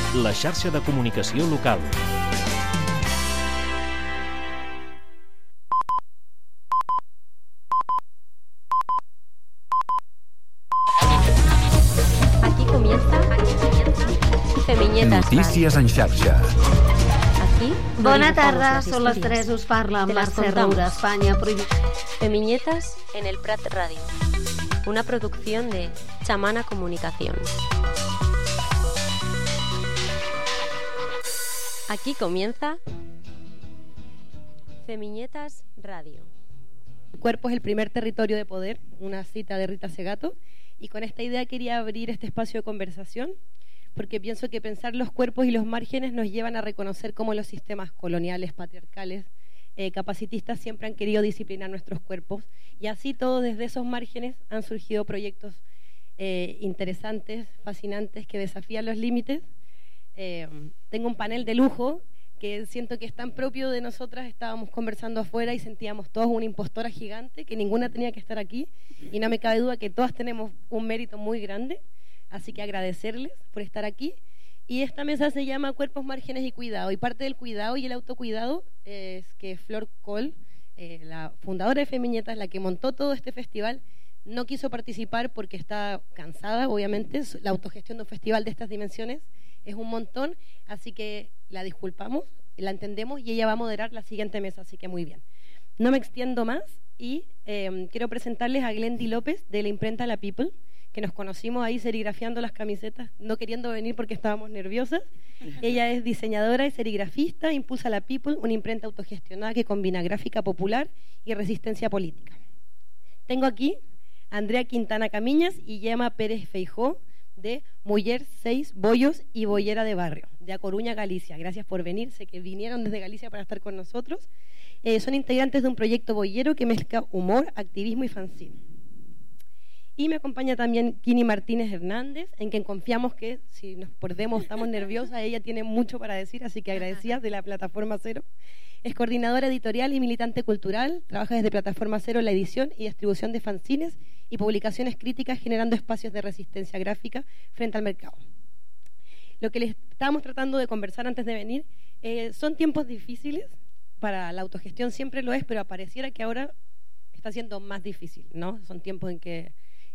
la xarxa de comunicació local. Aquí comienza Femiñetas. Notícies en xarxa. Aquí Bona tarda, són les 3, us parla Te las Mercè contamos. Roura, Espanya. Femiñetas en el Prat Radio. Una producción de Chamana Comunicación. Aquí comienza Femiñetas Radio. El cuerpo es el primer territorio de poder, una cita de Rita Segato, y con esta idea quería abrir este espacio de conversación, porque pienso que pensar los cuerpos y los márgenes nos llevan a reconocer cómo los sistemas coloniales, patriarcales, capacitistas siempre han querido disciplinar nuestros cuerpos, y así todo desde esos márgenes han surgido proyectos interesantes, fascinantes, que desafían los límites. Tengo un panel de lujo que siento que es tan propio de nosotras. Estábamos conversando afuera y sentíamos todos una impostora gigante, que ninguna tenía que estar aquí, y no me cabe duda que todas tenemos un mérito muy grande, así que agradecerles por estar aquí. Y esta mesa se llama Cuerpos, Márgenes y Cuidado, y parte del cuidado y el autocuidado es que Flor Col, la fundadora de Femiñetas, la que montó todo este festival, no quiso participar porque está cansada, obviamente. La autogestión de un festival de estas dimensiones es un montón, así que la disculpamos, la entendemos, y ella va a moderar la siguiente mesa, así que muy bien. No me extiendo más y quiero presentarles a Glendy López de la imprenta La People, que nos conocimos ahí serigrafiando las camisetas, no queriendo venir porque estábamos nerviosas. Ella es diseñadora y serigrafista, impulsa La People, una imprenta autogestionada que combina gráfica popular y resistencia política. Tengo aquí a Andrea Quintana Camiñas y Gemma Pérez Feijó, de Muller 6 Bollos y Bollera de Barrio, de A Coruña, Galicia. Gracias por venir, sé que vinieron desde Galicia para estar con nosotros. Son integrantes de un proyecto boyero que mezcla humor, activismo y fanzine. Y me acompaña también Kini Martínez Hernández, en quien confiamos que si nos perdemos, estamos nerviosas, ella tiene mucho para decir, así que agradecida, de la Plataforma Cero. Es coordinadora editorial y militante cultural, trabaja desde Plataforma Cero en la edición y distribución de fanzines y publicaciones críticas, generando espacios de resistencia gráfica frente al mercado. Lo que les estábamos tratando de conversar antes de venir, son tiempos difíciles, para la autogestión siempre lo es, pero pareciera que ahora está siendo más difícil, ¿no? Son tiempos en que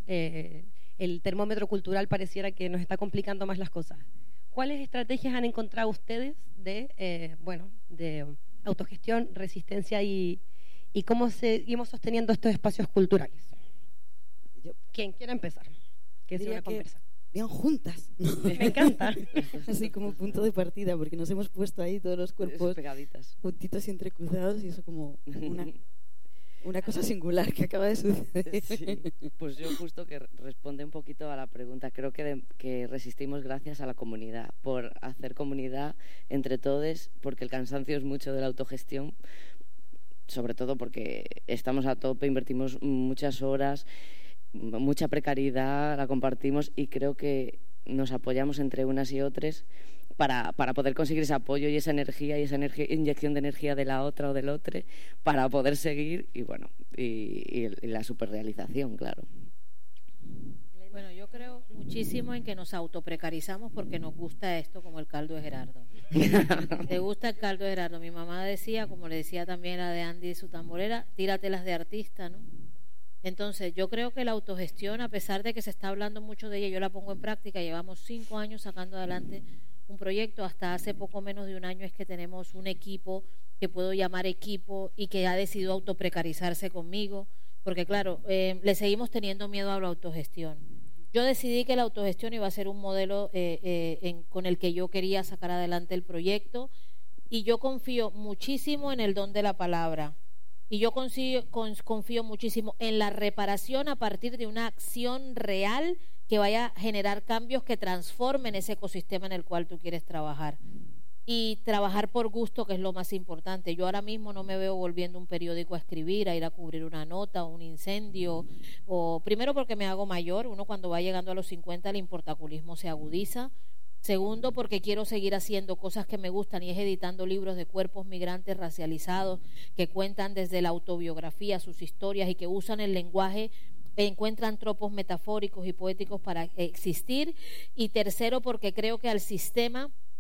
el termómetro cultural pareciera que nos está complicando más las cosas. ¿Cuáles estrategias han encontrado ustedes de autogestión, resistencia y cómo seguimos sosteniendo estos espacios culturales? ¿Quién quiere empezar? Que sea una conversa. Bien juntas. Me encanta. Así como punto de partida, porque nos hemos puesto ahí todos los cuerpos pegaditas, juntitos y entrecruzados, y eso como una cosa singular que acaba de suceder. Sí, pues yo justo que responde un poquito a la pregunta. Creo que resistimos gracias a la comunidad, por hacer comunidad entre todos, porque el cansancio es mucho de la autogestión, sobre todo porque estamos a tope, invertimos muchas horas, mucha precariedad, la compartimos, y creo que nos apoyamos entre unas y otras para poder conseguir esa apoyo y esa energía, inyección de energía de la otra o del otro, para poder seguir y la superrealización, claro. Bueno, yo creo muchísimo en que nos autoprecarizamos porque nos gusta esto, como el caldo de Gerardo. ¿Te gusta el caldo de Gerardo? Mi mamá decía, como le decía también la de Andy y su tamborera, tíratelas de artista, ¿no? Entonces, yo creo que la autogestión, a pesar de que se está hablando mucho de ella, yo la pongo en práctica. Llevamos 5 años sacando adelante un proyecto. Hasta hace poco menos de un año es que tenemos un equipo que puedo llamar equipo y que ha decidido autoprecarizarse conmigo, porque claro, le seguimos teniendo miedo a la autogestión. Yo decidí que la autogestión iba a ser un modelo con el que yo quería sacar adelante el proyecto, y yo confío muchísimo en el don de la palabra. Y yo confío muchísimo en la reparación a partir de una acción real que vaya a generar cambios que transformen ese ecosistema en el cual tú quieres trabajar. Y trabajar por gusto, que es lo más importante. Yo ahora mismo no me veo volviendo un periódico a escribir, a ir a cubrir una nota o un incendio. Primero porque me hago mayor. Uno, cuando va llegando a los 50, el importaculismo se agudiza. Segundo, porque quiero seguir haciendo cosas que me gustan, y es editando libros de cuerpos migrantes racializados que cuentan desde la autobiografía sus historias y que usan el lenguaje, encuentran tropos metafóricos y poéticos para existir. Y tercero, porque creo que al sistema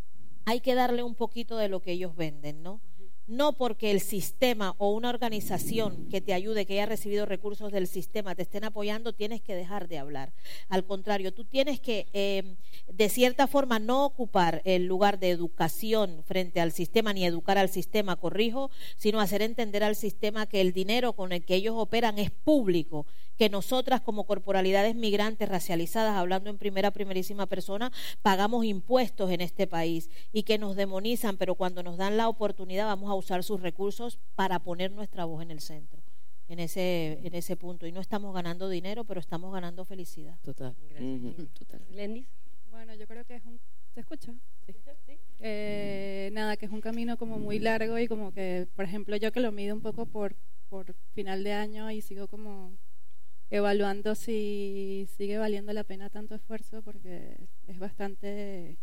hay que darle un poquito de lo que ellos venden, ¿no? No porque el sistema o una organización que te ayude, que haya recibido recursos del sistema, te estén apoyando, tienes que dejar de hablar. Al contrario, tú tienes que, de cierta forma, no ocupar el lugar de educación frente al sistema, ni educar al sistema, corrijo, sino hacer entender al sistema que el dinero con el que ellos operan es público, que nosotras como corporalidades migrantes racializadas, hablando en primerísima persona, pagamos impuestos en este país y que nos demonizan, pero cuando nos dan la oportunidad vamos a usar sus recursos para poner nuestra voz en el centro, en ese punto. Y no estamos ganando dinero, pero estamos ganando felicidad. Total. Total. Lendis. Bueno, yo creo que es un... ¿Se escucha? Sí. Nada, que es un camino como muy largo y como que, por ejemplo, yo que lo mido un poco por final de año y sigo como evaluando si sigue valiendo la pena tanto esfuerzo, porque es bastante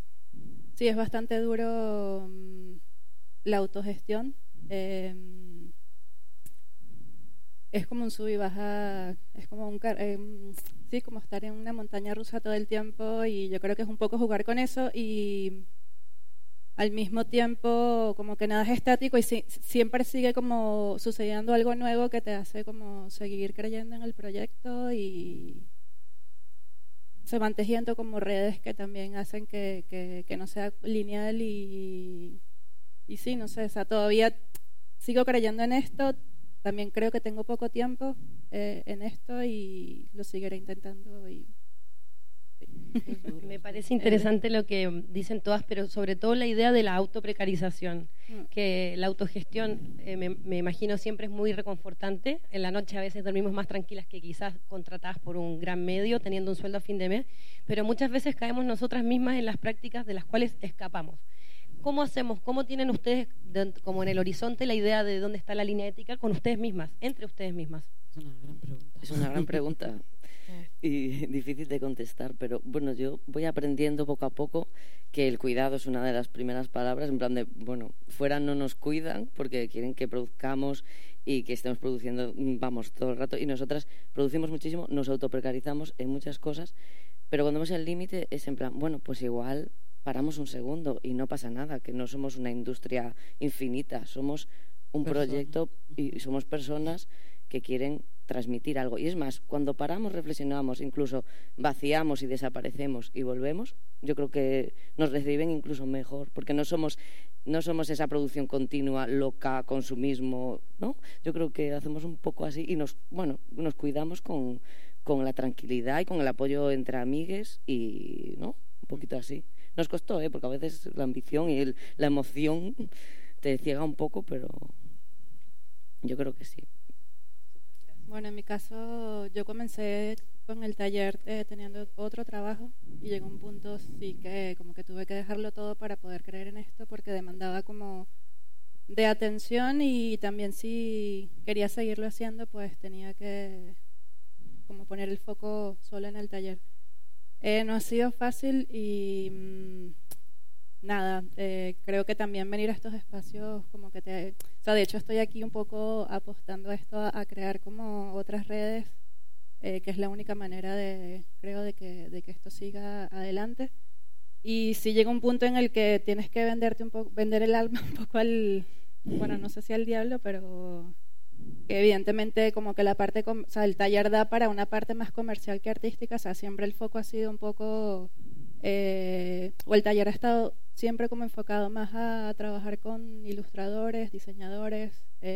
duro la autogestión. Es como un sub y baja, es como como estar en una montaña rusa todo el tiempo, y yo creo que es un poco jugar con eso y al mismo tiempo como que nada es estático y siempre sigue como sucediendo algo nuevo que te hace como seguir creyendo en el proyecto, y se van tejiendo como redes que también hacen que no sea lineal y sí, no sé, o sea, todavía sigo creyendo en esto, también creo que tengo poco tiempo en esto y lo seguiré intentando. Me parece interesante lo que dicen todas, pero sobre todo la idea de la autoprecarización, que la autogestión, me imagino, siempre es muy reconfortante. En la noche a veces dormimos más tranquilas que quizás contratadas por un gran medio, teniendo un sueldo a fin de mes, pero muchas veces caemos nosotras mismas en las prácticas de las cuales escapamos. ¿Cómo hacemos? ¿Cómo tienen ustedes, como en el horizonte, la idea de dónde está la línea ética con ustedes mismas, entre ustedes mismas? Es una gran pregunta y difícil de contestar, pero bueno, yo voy aprendiendo poco a poco que el cuidado es una de las primeras palabras, en plan de, bueno, fuera no nos cuidan porque quieren que produzcamos y que estemos produciendo, vamos, todo el rato, y nosotras producimos muchísimo, nos autoprecarizamos en muchas cosas, pero cuando vemos el límite es en plan, bueno, pues igual paramos un segundo y no pasa nada, que no somos una industria infinita, somos un proyecto y somos personas que quieren transmitir algo. Y es más, cuando paramos, reflexionamos, incluso vaciamos y desaparecemos y volvemos, yo creo que nos reciben incluso mejor, porque no somos esa producción continua, loca, consumismo, ¿no? Yo creo que hacemos un poco así y nos cuidamos con la tranquilidad y con el apoyo entre amigues y, ¿no? Un poquito así. Nos costó, porque a veces la ambición y la emoción te ciega un poco, pero yo creo que sí. Bueno, en mi caso yo comencé con el taller teniendo otro trabajo y llegó un punto sí que como que tuve que dejarlo todo para poder creer en esto, porque demandaba como de atención, y también si quería seguirlo haciendo pues tenía que como poner el foco solo en el taller. No ha sido fácil y nada, creo que también venir a estos espacios como que o sea, de hecho estoy aquí un poco apostando a esto, a crear como otras redes, que es la única manera creo de que esto siga adelante. Y si llega un punto en el que tienes que vender el alma un poco bueno, no sé si al diablo, pero que evidentemente como que la parte, o sea, el taller da para una parte más comercial que artística, o sea, siempre el foco ha sido un poco, o el taller ha estado siempre como enfocado más a trabajar con ilustradores, diseñadores,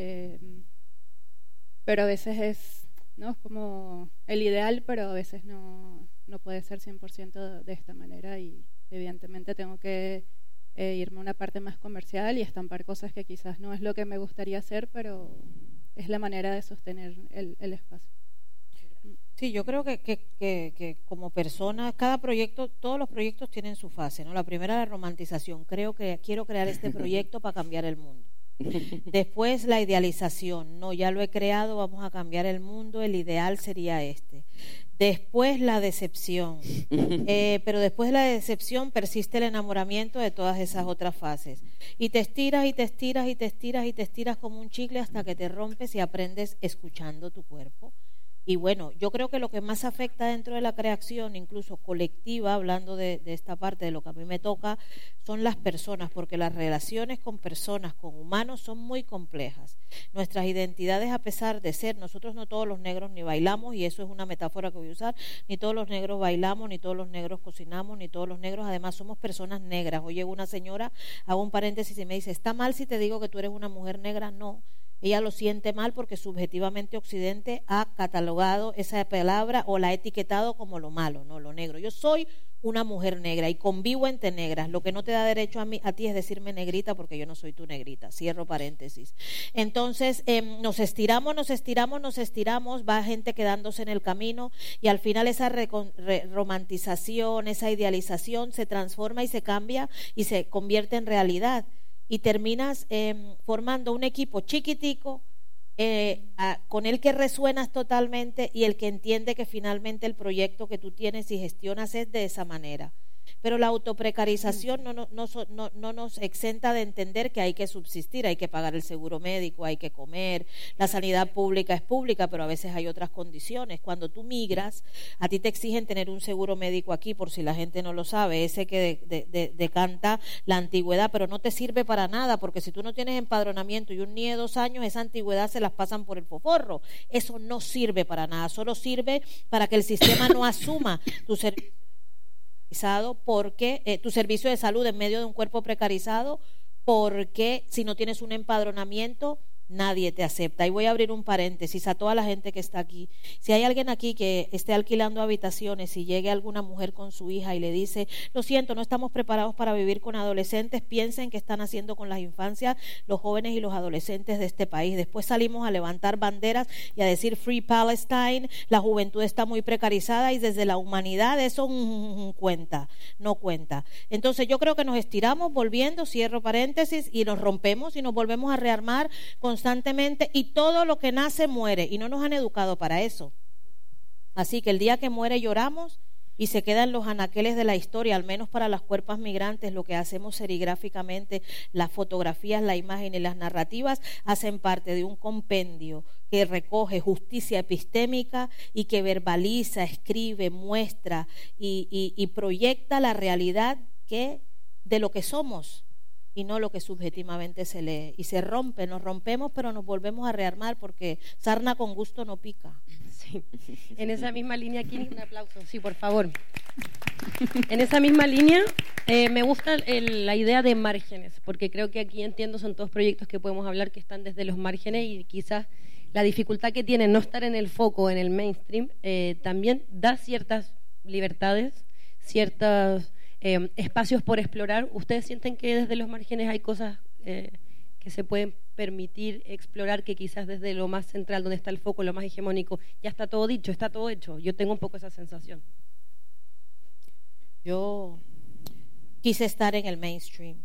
pero a veces es, ¿no? Es como el ideal, pero a veces no puede ser 100% de esta manera, y evidentemente tengo que irme a una parte más comercial y estampar cosas que quizás no es lo que me gustaría hacer, pero es la manera de sostener el espacio. Sí, yo creo que como persona, cada proyecto, todos los proyectos tienen su fase, ¿no? La primera, la romantización. Creo que quiero crear este proyecto para cambiar el mundo. Después, la idealización. No, ya lo he creado, vamos a cambiar el mundo, el ideal sería este. Después, la decepción. Pero después de la decepción persiste el enamoramiento de todas esas otras fases. Y te estiras y te estiras y te estiras y te estiras como un chicle hasta que te rompes y aprendes escuchando tu cuerpo. Y bueno, yo creo que lo que más afecta dentro de la creación, incluso colectiva, hablando de esta parte de lo que a mí me toca, son las personas, porque las relaciones con personas, con humanos, son muy complejas. Nuestras identidades, a pesar de ser, nosotros no todos los negros ni bailamos, y eso es una metáfora que voy a usar, ni todos los negros bailamos, ni todos los negros cocinamos, ni todos los negros, además somos personas negras. Hoy llega una señora, hago un paréntesis y me dice, ¿está mal si te digo que tú eres una mujer negra? No. Ella lo siente mal porque subjetivamente Occidente ha catalogado esa palabra o la ha etiquetado como lo malo, no lo negro. Yo soy una mujer negra y convivo entre negras. Lo que no te da derecho a ti es decirme negrita porque yo no soy tu negrita. Cierro paréntesis. Entonces nos estiramos, va gente quedándose en el camino y al final esa romantización, esa idealización se transforma y se cambia y se convierte en realidad. Y terminas formando un equipo chiquitico con el que resuenas totalmente y el que entiende que finalmente el proyecto que tú tienes y gestionas es de esa manera. Pero la autoprecarización no nos exenta de entender que hay que subsistir, hay que pagar el seguro médico, hay que comer, la sanidad pública es pública, pero a veces hay otras condiciones. Cuando tú migras, a ti te exigen tener un seguro médico aquí, por si la gente no lo sabe, ese que decanta la antigüedad, pero no te sirve para nada, porque si tú no tienes empadronamiento y un niño de 2 años, esa antigüedad se las pasan por el foforro. Eso no sirve para nada, solo sirve para que el sistema no asuma tu servicio porque tu servicio de salud en medio de un cuerpo precarizado, porque si no tienes un empadronamiento nadie te acepta. Y voy a abrir un paréntesis a toda la gente que está aquí. Si hay alguien aquí que esté alquilando habitaciones y llegue alguna mujer con su hija y le dice, lo siento, no estamos preparados para vivir con adolescentes, piensen qué están haciendo con las infancias, los jóvenes y los adolescentes de este país. Después salimos a levantar banderas y a decir Free Palestine, la juventud está muy precarizada y desde la humanidad eso no cuenta. Entonces yo creo que nos estiramos volviendo, cierro paréntesis, y nos rompemos y nos volvemos a rearmar constantemente, y todo lo que nace muere y no nos han educado para eso. Así que el día que muere lloramos y se quedan los anaqueles de la historia, al menos para las cuerpas migrantes. Lo que hacemos serigráficamente, las fotografías, la imagen y las narrativas hacen parte de un compendio que recoge justicia epistémica y que verbaliza, escribe, muestra y proyecta la realidad de lo que somos y no lo que subjetivamente se lee. Y se rompe, nos rompemos, pero nos volvemos a rearmar porque sarna con gusto no pica. Sí. En esa misma línea, aquí un aplauso, sí, por favor. En esa misma línea, me gusta la idea de márgenes, porque creo que aquí entiendo son todos proyectos que podemos hablar que están desde los márgenes, y quizás la dificultad que tienen no estar en el foco, en el mainstream, también da ciertas libertades, ciertos espacios por explorar. ¿Ustedes sienten que desde los márgenes hay cosas que se pueden permitir explorar, que quizás desde lo más central, donde está el foco, lo más hegemónico, ya está todo dicho, está todo hecho? Yo tengo un poco esa sensación. Yo quise estar en el mainstream.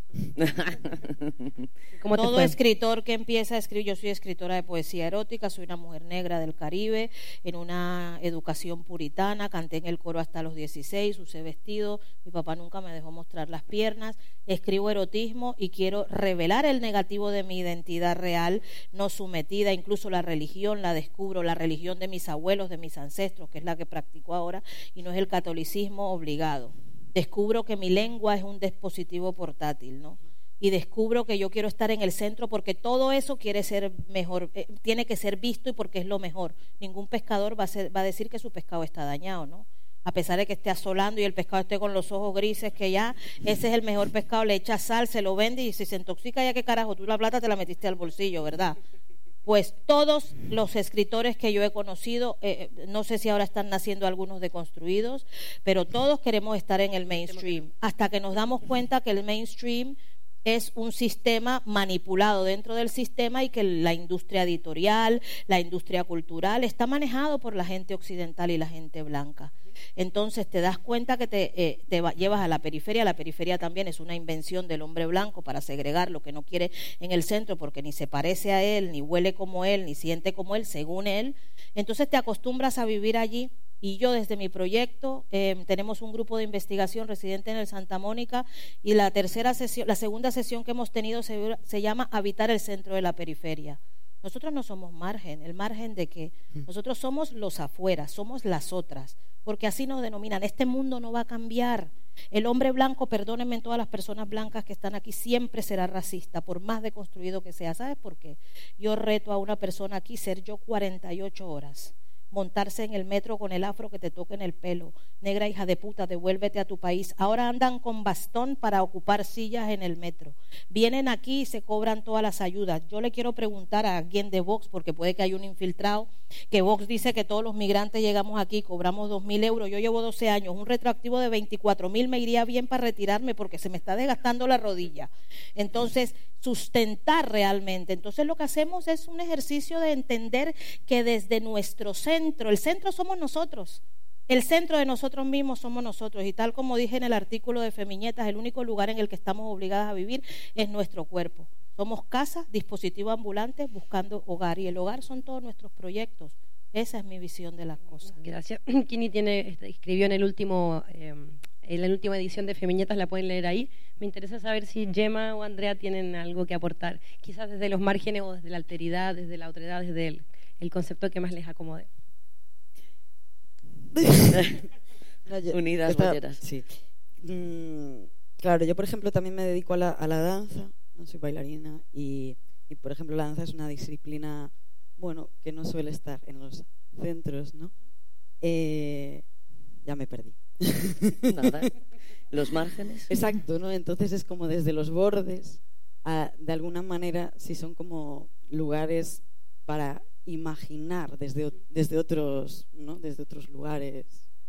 Todo escritor que empieza a escribir, yo soy escritora de poesía erótica, soy una mujer negra del Caribe, en una educación puritana, canté en el coro hasta los 16, usé vestido, mi papá nunca me dejó mostrar las piernas, escribo erotismo y quiero revelar el negativo de mi identidad real, no sometida. Incluso la religión la descubro, la religión de mis abuelos, de mis ancestros, que es la que practico ahora, y no es el catolicismo obligado. Descubro que mi lengua es un dispositivo portátil, ¿no? Y descubro que yo quiero estar en el centro porque todo eso quiere ser mejor, tiene que ser visto, y porque es lo mejor. Ningún pescador va a decir que su pescado está dañado, ¿no? A pesar de que esté asolando y el pescado esté con los ojos grises, que ya ese es el mejor pescado, le echa sal, se lo vende y si se intoxica, ya qué carajo, tú la plata te la metiste al bolsillo, ¿verdad? Pues todos los escritores que yo he conocido, no sé si ahora están naciendo algunos deconstruidos, pero todos queremos estar en el mainstream, hasta que nos damos cuenta que el mainstream es un sistema manipulado dentro del sistema, y que la industria editorial, la industria cultural está manejado por la gente occidental y la gente blanca. Entonces te das cuenta que te llevas a la periferia. La periferia también es una invención del hombre blanco para segregar lo que no quiere en el centro, porque ni se parece a él, ni huele como él, ni siente como él, según él. Entonces te acostumbras a vivir allí. Y yo desde mi proyecto tenemos un grupo de investigación residente en el Santa Mónica, y la segunda sesión que hemos tenido se llama Habitar el centro de la periferia. Nosotros no somos margen. ¿El margen de qué? Nosotros somos los afuera, somos las otras, porque así nos denominan. Este mundo no va a cambiar. El hombre blanco, perdónenme todas las personas blancas que están aquí, siempre será racista, por más deconstruido que sea. ¿Sabes por qué? Yo reto a una persona aquí ser yo 48 horas. Montarse en el metro con el afro que te toque en el pelo. Negra hija de puta, devuélvete a tu país. Ahora andan con bastón para ocupar sillas en el metro. Vienen aquí y se cobran todas las ayudas. Yo le quiero preguntar a alguien de Vox, porque puede que haya un infiltrado, que Vox dice que todos los migrantes llegamos aquí, cobramos 2.000 euros. Yo llevo 12 años, un retroactivo de 24.000 me iría bien para retirarme porque se me está desgastando la rodilla. Entonces, sustentar realmente. Entonces lo que hacemos es un ejercicio de entender que desde nuestro centro, el centro somos nosotros, el centro de nosotros mismos somos nosotros, y tal como dije en el artículo de Femiñetas, el único lugar en el que estamos obligadas a vivir es nuestro cuerpo. Somos casa, dispositivo ambulante, buscando hogar, y el hogar son todos nuestros proyectos. Esa es mi visión de las cosas. Gracias. Kini escribió en la última edición de Femiñetas, la pueden leer ahí. Me interesa saber si Gemma o Andrea tienen algo que aportar, quizás desde los márgenes o desde la alteridad, desde la otredad, desde el concepto que más les acomode. Unidas bolleras. Sí. Claro, yo por ejemplo también me dedico a la danza, no soy bailarina, y por ejemplo la danza es una disciplina, bueno, que no suele estar en los centros, ¿no? Ya me perdí. Nada. Los márgenes. Exacto, ¿no? Entonces es como desde los bordes, de alguna manera, si son como lugares para imaginar desde otros, ¿no? Desde otros lugares.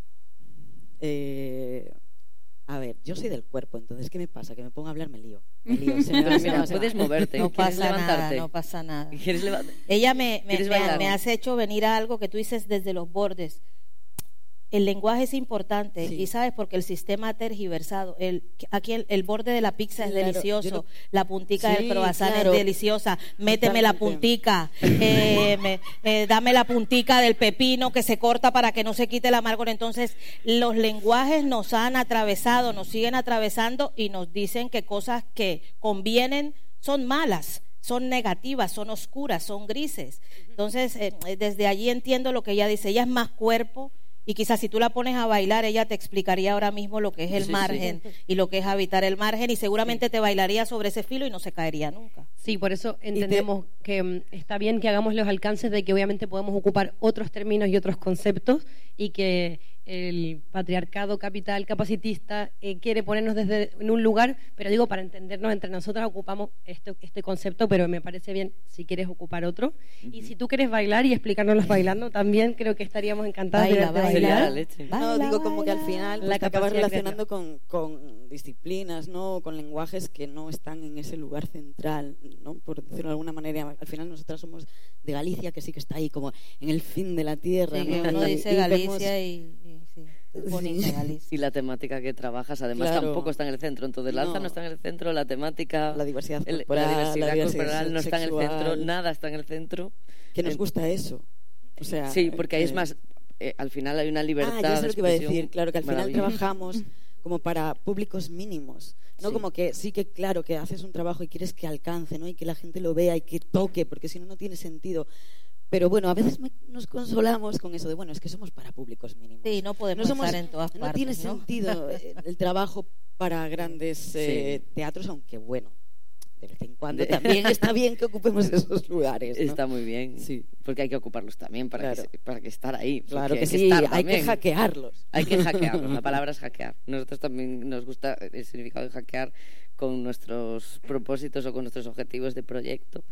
A ver, yo soy del cuerpo, entonces ¿qué me pasa? Que me pongo a hablar, me lío. Mira, puedes moverte. No pasa levantarte? nada, no pasa nada. ¿Quieres Ella me has hecho venir a algo que tú dices desde los bordes. El lenguaje es importante, sí. Y sabes, porque el sistema ha tergiversado. Aquí el borde de la pizza es delicioso, la puntica del croissant es deliciosa. Méteme la puntica, dame la puntica del pepino que se corta para que no se quite el amargor. Entonces, los lenguajes nos han atravesado, nos siguen atravesando y nos dicen que cosas que convienen son malas, son negativas, son oscuras, son grises. Entonces, desde allí entiendo lo que ella dice. Ella es más cuerpo. Y quizás si tú la pones a bailar, ella te explicaría ahora mismo lo que es el margen y lo que es habitar el margen, y seguramente te bailaría sobre ese filo y no se caería nunca. Sí, por eso entendemos que está bien que hagamos los alcances de que obviamente podemos ocupar otros términos y otros conceptos, y que el patriarcado capital capacitista quiere ponernos en un lugar, pero digo, para entendernos entre nosotras ocupamos este concepto, pero me parece bien si quieres ocupar otro. Y si tú quieres bailar y explicárnoslos bailando, también creo que estaríamos encantados de bailar. No, digo como que al final pues, te acabas relacionando con disciplinas, ¿no? Con lenguajes que no están en ese lugar central, ¿no? Por decirlo de alguna manera. Al final nosotras somos de Galicia, que sí que está ahí como en el fin de la tierra, sí, ¿no? Uno dice Galicia y sí, bonita Galicia. Y la temática que trabajas además tampoco está en el centro. Entonces la danza no está en el centro, la temática, la diversidad corporal, la diversidad corporal no está en el centro, nada está en el centro. Que nos gusta eso. O sea, sí, porque ahí es más, al final hay una libertad. Ya sé lo que iba a decir, claro, que al final trabajamos como para públicos mínimos, no sí. Como que sí que claro que haces un trabajo y quieres que alcance, ¿no? Y que la gente lo vea y que toque, porque si no, no tiene sentido. Pero bueno, a veces nos consolamos con eso de, bueno, es que somos para públicos mínimos. Sí, no podemos estar en todas partes. No tiene sentido el trabajo para grandes teatros, aunque bueno, de vez en cuando también está bien que ocupemos esos lugares, ¿no? Está muy bien, sí, porque hay que ocuparlos también para que estar ahí. Claro que sí, hay que hackearlos. Hay que hackearlos, la palabra es hackear. Nosotros también nos gusta el significado de hackear con nuestros propósitos o con nuestros objetivos de proyecto.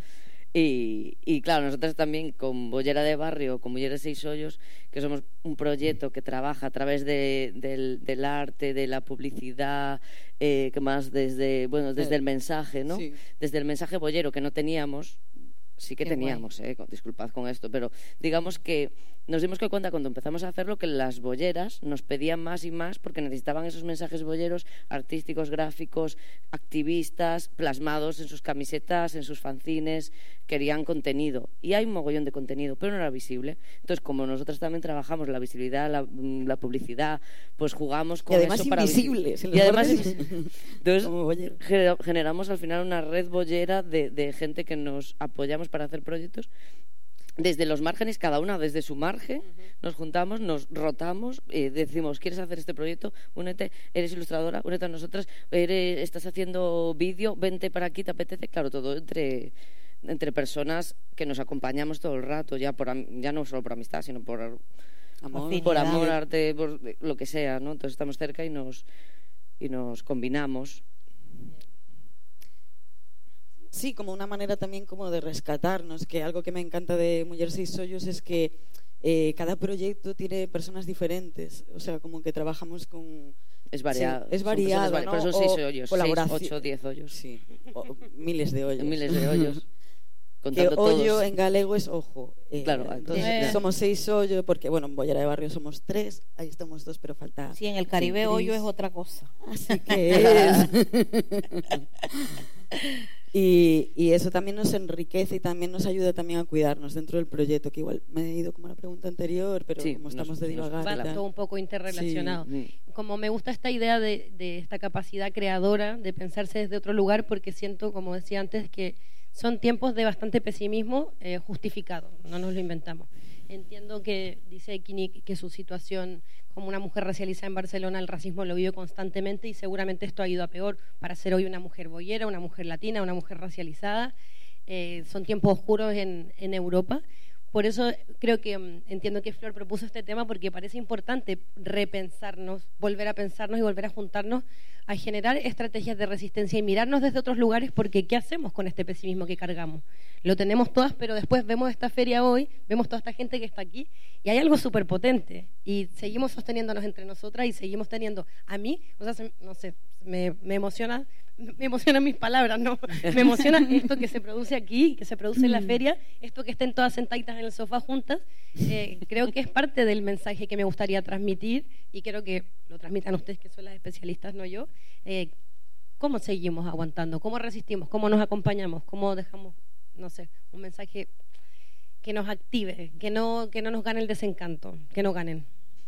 Y claro, nosotros también con Bollera de Barrio, con Mujeres 6 Hoyos, que somos un proyecto que trabaja a través del arte, de la publicidad, que más desde el mensaje, ¿no? Sí. Desde el mensaje bollero que no teníamos, sí que teníamos, disculpad con esto, pero digamos que nos dimos cuenta cuando empezamos a hacerlo que las bolleras nos pedían más y más porque necesitaban esos mensajes bolleros artísticos, gráficos, activistas, plasmados en sus camisetas, en sus fanzines, querían contenido. Y hay un mogollón de contenido, pero no era visible. Entonces, como nosotros también trabajamos la visibilidad, la publicidad, pues jugamos con eso para... Invisibles. Y además entonces generamos al final una red bollera de gente que nos apoyamos para hacer proyectos. Desde los márgenes, cada una desde su margen, nos juntamos, nos rotamos, decimos, ¿quieres hacer este proyecto? Únete, eres ilustradora, únete a nosotras, estás haciendo vídeo, vente para aquí, te apetece. Claro, todo entre personas que nos acompañamos todo el rato, ya no solo por amistad, sino por amor, arte, por lo que sea, ¿no? Entonces estamos cerca y nos combinamos. Sí, como una manera también como de rescatarnos, que algo que me encanta de Muller Seis Ollos es que cada proyecto tiene personas diferentes, o sea, como que trabajamos con... Es variado. Sí, es variado, ¿no? Pero son 6 hoyos, 6, 8, 10 hoyos. Sí, miles de hoyos. Miles de hoyos. Que hoyo todos. En galego es ojo. Claro, entonces somos 6 hoyos, porque bueno, en Bollera de Barrio somos 3, ahí estamos 2, pero falta... Sí, en el Caribe hoyo es otra cosa. Así que y eso también nos enriquece y también nos ayuda también a cuidarnos dentro del proyecto, que igual me he ido como a la pregunta anterior, pero sí, como estamos de divagar... Va todo un poco interrelacionado. Sí. Como me gusta esta idea de esta capacidad creadora, de pensarse desde otro lugar, porque siento, como decía antes, que son tiempos de bastante pesimismo justificado, no nos lo inventamos. Entiendo que dice Kini que su situación como una mujer racializada en Barcelona, el racismo lo vive constantemente y seguramente esto ha ido a peor para ser hoy una mujer boyera, una mujer latina, una mujer racializada. Son tiempos oscuros en Europa. Por eso creo que entiendo que Flor propuso este tema porque parece importante repensarnos, volver a pensarnos y volver a juntarnos a generar estrategias de resistencia y mirarnos desde otros lugares, porque ¿qué hacemos con este pesimismo que cargamos? Lo tenemos todas, pero después vemos esta feria hoy, vemos toda esta gente que está aquí y hay algo súper potente y seguimos sosteniéndonos entre nosotras y seguimos teniendo, a mí, o sea, no sé, me emocionan mis palabras, ¿no? Me emociona esto que se produce aquí, que se produce en la feria, esto que estén todas sentaditas en el sofá juntas. Creo que es parte del mensaje que me gustaría transmitir y creo que lo transmitan ustedes, que son las especialistas, no yo. ¿Cómo seguimos aguantando? ¿Cómo resistimos? ¿Cómo nos acompañamos? ¿Cómo dejamos, no sé, un mensaje que nos active, que no nos gane el desencanto, que no ganen?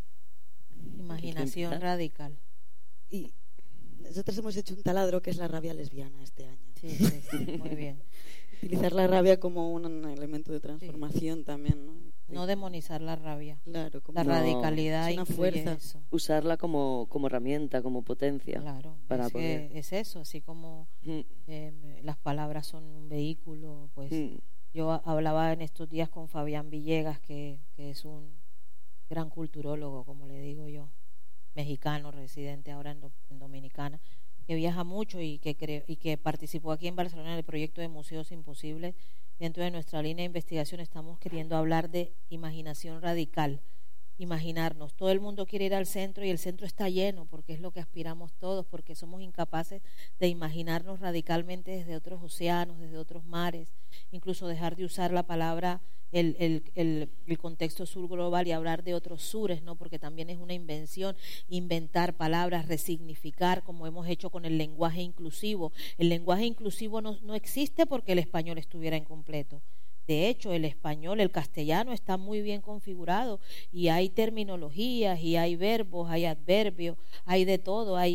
Imaginación radical. Y nosotros hemos hecho un taladro que es la rabia lesbiana este año. Sí, muy bien. Utilizar la rabia como un elemento de transformación también, ¿no? No demonizar la rabia. Claro, como la radicalidad es una fuerza. Eso. Usarla como herramienta, como potencia. Claro, para poder... es eso, así como las palabras son un vehículo, pues yo hablaba en estos días con Fabián Villegas, que es un gran culturólogo, como le digo yo, mexicano, residente ahora en Dominicana, que viaja mucho y que participó aquí en Barcelona en el proyecto de Museos Imposibles. Dentro de nuestra línea de investigación estamos queriendo hablar de imaginación radical, imaginarnos. Todo el mundo quiere ir al centro y el centro está lleno porque es lo que aspiramos todos, porque somos incapaces de imaginarnos radicalmente desde otros océanos, desde otros mares, incluso dejar de usar la palabra el contexto sur global y hablar de otros sures, ¿no? Porque también es una invención, inventar palabras, resignificar, como hemos hecho con el lenguaje inclusivo. El lenguaje inclusivo no existe porque el español estuviera incompleto. De hecho, el español, el castellano está muy bien configurado y hay terminologías y hay verbos, hay adverbios, hay de todo, hay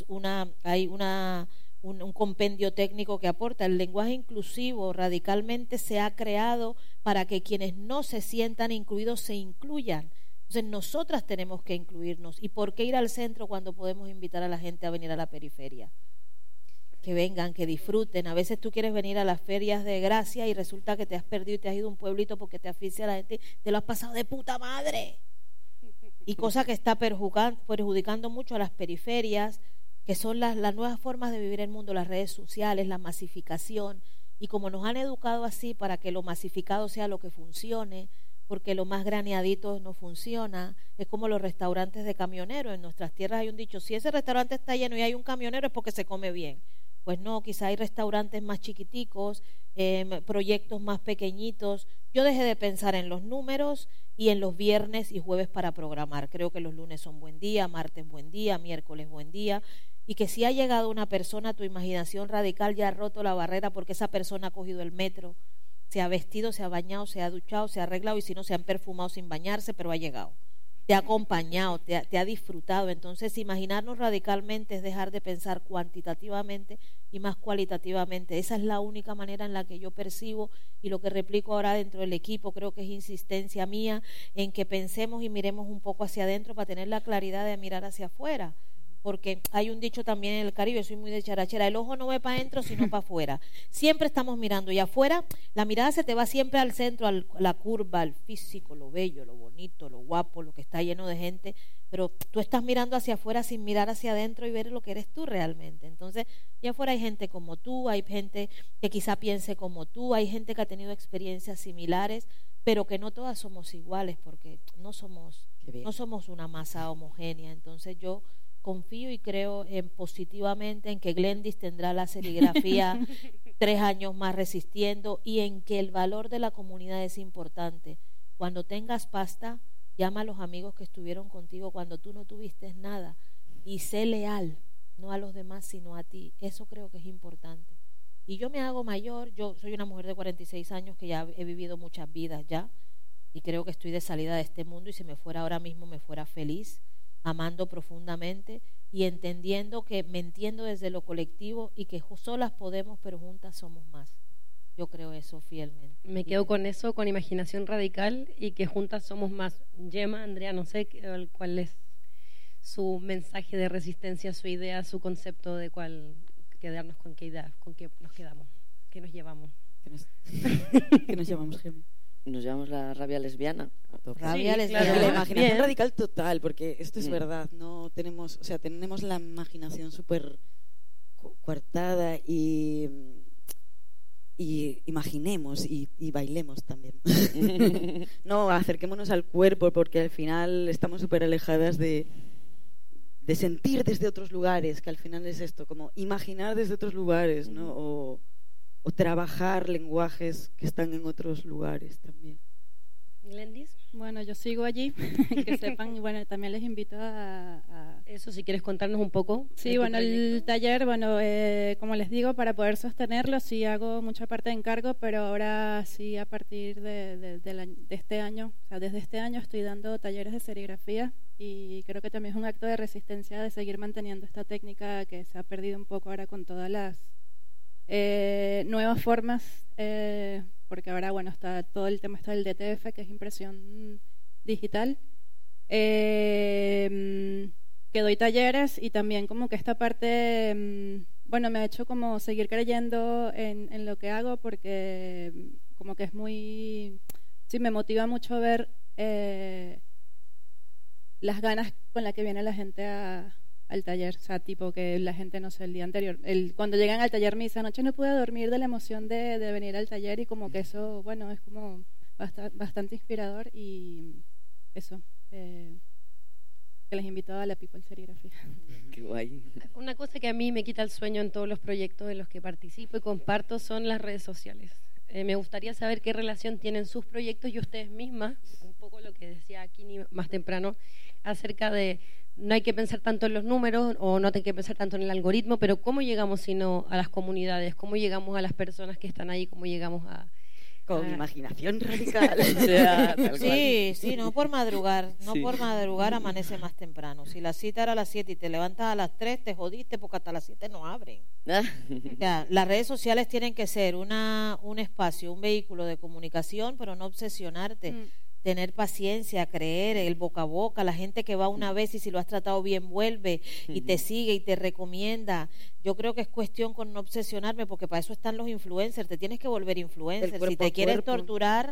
un compendio técnico que aporta. El lenguaje inclusivo radicalmente se ha creado para que quienes no se sientan incluidos se incluyan. Entonces nosotras tenemos que incluirnos. ¿Y por qué ir al centro cuando podemos invitar a la gente a venir a la periferia? Que vengan, que disfruten. A veces tú quieres venir a las ferias de Gracia y resulta que te has perdido y te has ido a un pueblito porque te asfixia la gente, te lo has pasado de puta madre. Y cosa que está perjudicando mucho a las periferias, que son las nuevas formas de vivir el mundo, las redes sociales, la masificación. Y como nos han educado así para que lo masificado sea lo que funcione, porque lo más graneadito no funciona, es como los restaurantes de camioneros. En nuestras tierras hay un dicho, si ese restaurante está lleno y hay un camionero es porque se come bien. Pues no, quizá hay restaurantes más chiquiticos, proyectos más pequeñitos. Yo dejé de pensar en los números y en los viernes y jueves para programar. Creo que los lunes son buen día, martes buen día, miércoles buen día, y que si ha llegado una persona, tu imaginación radical ya ha roto la barrera porque esa persona ha cogido el metro, se ha vestido, se ha bañado, se ha duchado, se ha arreglado, y si no, se han perfumado sin bañarse, pero ha llegado. Te ha acompañado, te ha disfrutado. Entonces, imaginarnos radicalmente es dejar de pensar cuantitativamente y más cualitativamente. Esa es la única manera en la que yo percibo, y lo que replico ahora dentro del equipo, creo que es insistencia mía en que pensemos y miremos un poco hacia adentro para tener la claridad de mirar hacia afuera. Porque hay un dicho también en el Caribe, soy muy de charachera, el ojo no ve para adentro sino para afuera. Siempre estamos mirando, y afuera la mirada se te va siempre al centro, a la curva, al físico, lo bello, lo bonito, lo guapo, lo que está lleno de gente, pero tú estás mirando hacia afuera sin mirar hacia adentro y ver lo que eres tú realmente. Entonces, allá afuera hay gente como tú, hay gente que quizá piense como tú, hay gente que ha tenido experiencias similares, pero que no todas somos iguales, porque no somos una masa homogénea. Entonces yo confío y creo positivamente en que Glendis tendrá la serigrafía 3 años más resistiendo, y en que el valor de la comunidad es importante. Cuando tengas pasta, llama a los amigos que estuvieron contigo cuando tú no tuviste nada, y sé leal, no a los demás sino a ti. Eso creo que es importante. Y yo me hago mayor, yo soy una mujer de 46 años que ya he vivido muchas vidas ya, y creo que estoy de salida de este mundo, y si me fuera ahora mismo me fuera feliz, amando profundamente y entendiendo que me entiendo desde lo colectivo y que solas podemos, pero juntas somos más. Yo creo eso fielmente. Me quedo con eso, con imaginación radical, y que juntas somos más. Gemma, Andrea, no sé cuál es su mensaje de resistencia, su idea, su concepto de cuál quedarnos, con qué idea, con qué nos quedamos, qué nos llevamos. ¿Qué nos llevamos, Gemma? Nos llamamos la rabia lesbiana. Rabia sí, lesbiana. Claro, la imaginación radical total, porque esto es verdad. No tenemos, tenemos la imaginación súper coartada, y imaginemos y bailemos también. No, acerquémonos al cuerpo, porque al final estamos súper alejadas de sentir desde otros lugares, que al final es esto, como imaginar desde otros lugares, ¿no? O trabajar lenguajes que están en otros lugares también. Glendis. Bueno, yo sigo allí, que sepan, y bueno, también les invito a... Eso, si quieres contarnos un poco. Sí, bueno, el taller, bueno, como les digo, para poder sostenerlo, sí hago mucha parte de encargo, pero ahora sí, a partir de este año, o sea, desde este año estoy dando talleres de serigrafía, y creo que también es un acto de resistencia de seguir manteniendo esta técnica que se ha perdido un poco ahora con todas las nuevas formas, porque ahora, bueno, está todo el tema del DTF, que es impresión digital, que doy talleres, y también como que esta parte, bueno, me ha hecho como seguir creyendo en lo que hago, porque como que es muy, sí, me motiva mucho ver las ganas con las que viene la gente al taller. O sea, tipo que la gente, no sé, el día anterior, cuando llegan al taller me dicen, anoche no pude dormir de la emoción de venir al taller, y como que eso, bueno, es como bastante inspirador, y eso, que les invito a la People Serigrafía. Qué guay. Una cosa que a mí me quita el sueño en todos los proyectos en los que participo y comparto son las redes sociales. Me gustaría saber qué relación tienen sus proyectos y ustedes mismas, un poco lo que decía Kini más temprano, acerca de no hay que pensar tanto en los números, o no hay que pensar tanto en el algoritmo, pero cómo llegamos sino a las comunidades, cómo llegamos a las personas que están ahí, cómo llegamos a... Con imaginación radical. Sí, no por madrugar, por madrugar amanece más temprano. Si la cita era a las 7 y te levantas a las 3, te jodiste, porque hasta las 7 no abren. Las redes sociales tienen que ser un espacio, un vehículo de comunicación, pero no obsesionarte. Tener paciencia, creer, el boca a boca, la gente que va una vez y si lo has tratado bien vuelve y te sigue y te recomienda. Yo creo que es cuestión con no obsesionarme, porque para eso están los influencers, te tienes que volver influencer. Si te quieres torturar,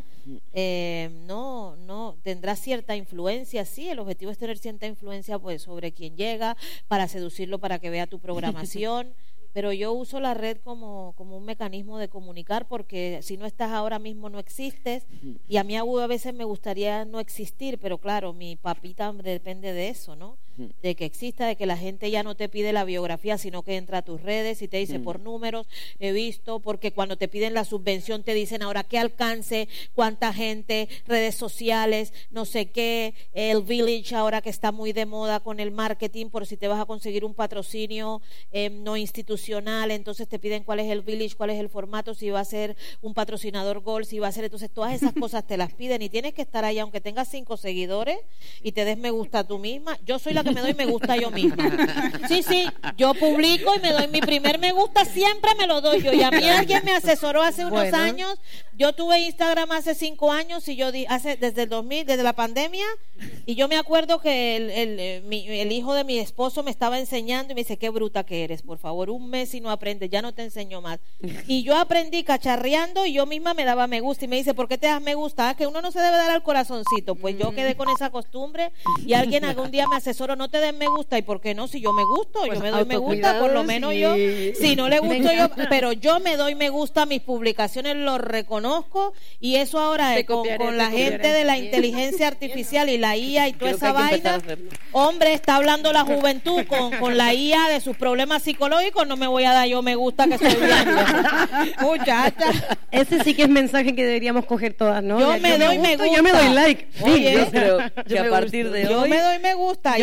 no, tendrás cierta influencia, sí, el objetivo es tener cierta influencia pues sobre quien llega, para seducirlo, para que vea tu programación. Pero yo uso la red como un mecanismo de comunicar, porque si no estás ahora mismo no existes, y a mí a veces me gustaría no existir, pero claro, mi papita depende de eso, ¿no? de que exista, de que la gente ya no te pide la biografía, sino que entra a tus redes y te dice por números, he visto, porque cuando te piden la subvención te dicen ahora qué alcance, cuánta gente, redes sociales, no sé qué, el Village ahora que está muy de moda con el marketing, por si te vas a conseguir un patrocinio no institucional, entonces te piden cuál es el Village, cuál es el formato, si va a ser un patrocinador Gold, si va a ser, entonces todas esas cosas te las piden y tienes que estar ahí, aunque tengas 5 seguidores y te des me gusta tú misma. Yo soy la que me doy me gusta yo misma. Sí, yo publico y me doy mi primer me gusta, siempre me lo doy yo. Y a mí alguien me asesoró hace unos años. Yo tuve Instagram hace 5 años y yo desde el 2000, desde la pandemia, y yo me acuerdo que el hijo de mi esposo me estaba enseñando y me dice, qué bruta que eres, por favor, un mes y no aprendes, ya no te enseño más. Y yo aprendí cacharreando y yo misma me daba me gusta y me dice, ¿por qué te das me gusta? Que uno no se debe dar al corazoncito. Pues yo quedé con esa costumbre y alguien algún día me asesoró, no te den me gusta. ¿Y por qué no? Si yo me gusto, pues yo me doy me gusta, por lo menos yo, si no le gusto yo, pero yo me doy me gusta a mis publicaciones, lo reconozco, y eso ahora con la gente de la inteligencia artificial y la IA y toda esa vaina, hombre, está hablando la juventud con la IA de sus problemas psicológicos, no me voy a dar yo me gusta que estoy viendo. Muchacha. Ese sí que es mensaje que deberíamos coger todas, ¿no? Yo me doy me gusta. Yo me doy like. Oye, yo creo que a partir de yo hoy me doy me gusta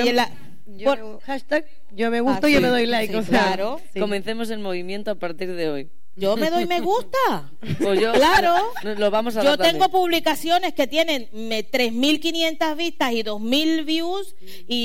hashtag yo me gusto y yo me doy like. Sí, o sea, claro. Sí. Comencemos el movimiento a partir de hoy. Yo me doy me gusta. Pues yo, claro. Lo vamos a yo dar tengo también. Publicaciones que tienen 3.500 vistas y 2.000 views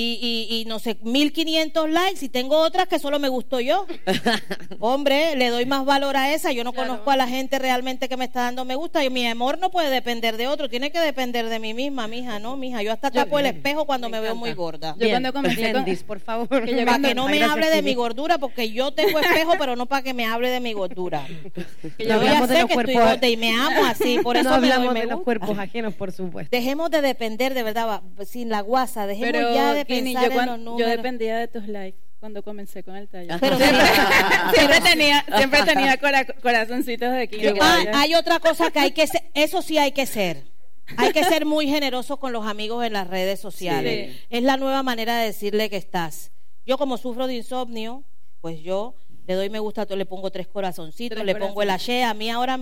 y no sé, 1.500 likes, y tengo otras que solo me gustó yo. Hombre, le doy más valor a esa. Yo no conozco a la gente realmente que me está dando me gusta. Y mi amor no puede depender de otro, tiene que depender de mí misma, mija, ¿no? Mija, yo hasta tapo el espejo cuando me veo muy gorda. Yo cuando comencé por favor. Para que no me hable de mi gordura, porque yo tengo espejo, pero no para que me hable de mi gordura. Que yo ya sé que estoy gorda y me amo así, por eso no me hablamos doy me de gusta. los cuerpos ajenos, por supuesto. Dejemos de depender, de verdad, sin la guasa, dejemos pero, ya de Kini, pensar en los números. Yo dependía de tus likes cuando comencé con el taller. Pero siempre tenía corazoncitos de Kini. Hay otra cosa que hay que ser, eso sí hay que ser. Hay que ser muy generosos con los amigos en las redes sociales. Sí. Es la nueva manera de decirle que estás. Yo, como sufro de insomnio, pues yo le doy me gusta, le pongo 3 corazoncitos, le pongo el haché. A mí ahora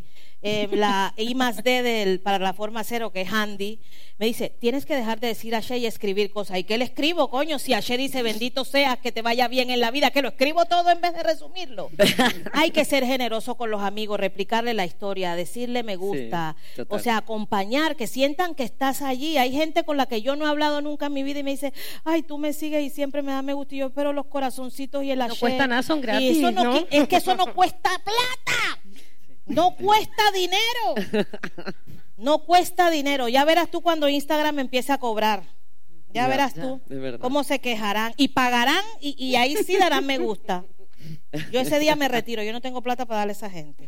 la I+D para la forma 0, que es Handy, me dice, tienes que dejar de decir haché y escribir cosas. ¿Y qué le escribo, coño? Si haché dice, bendito seas, que te vaya bien en la vida, que lo escribo todo en vez de resumirlo. Hay que ser generoso con los amigos, replicarle la historia, decirle me gusta, sí, o sea, acompañar, que sientan que estás allí. Hay gente con la que yo no he hablado nunca en mi vida y me dice, ay, tú me sigues y siempre me da me gusta, y yo espero los corazoncitos y el haché. No cuesta nada, son gratis, y eso ¿no? Es que eso no cuesta plata. No cuesta dinero. No cuesta dinero. Ya verás tú cuando Instagram empiece a cobrar. Ya verás tú cómo se quejarán y pagarán y ahí sí darán me gusta. Yo ese día me retiro. Yo no tengo plata para darle a esa gente.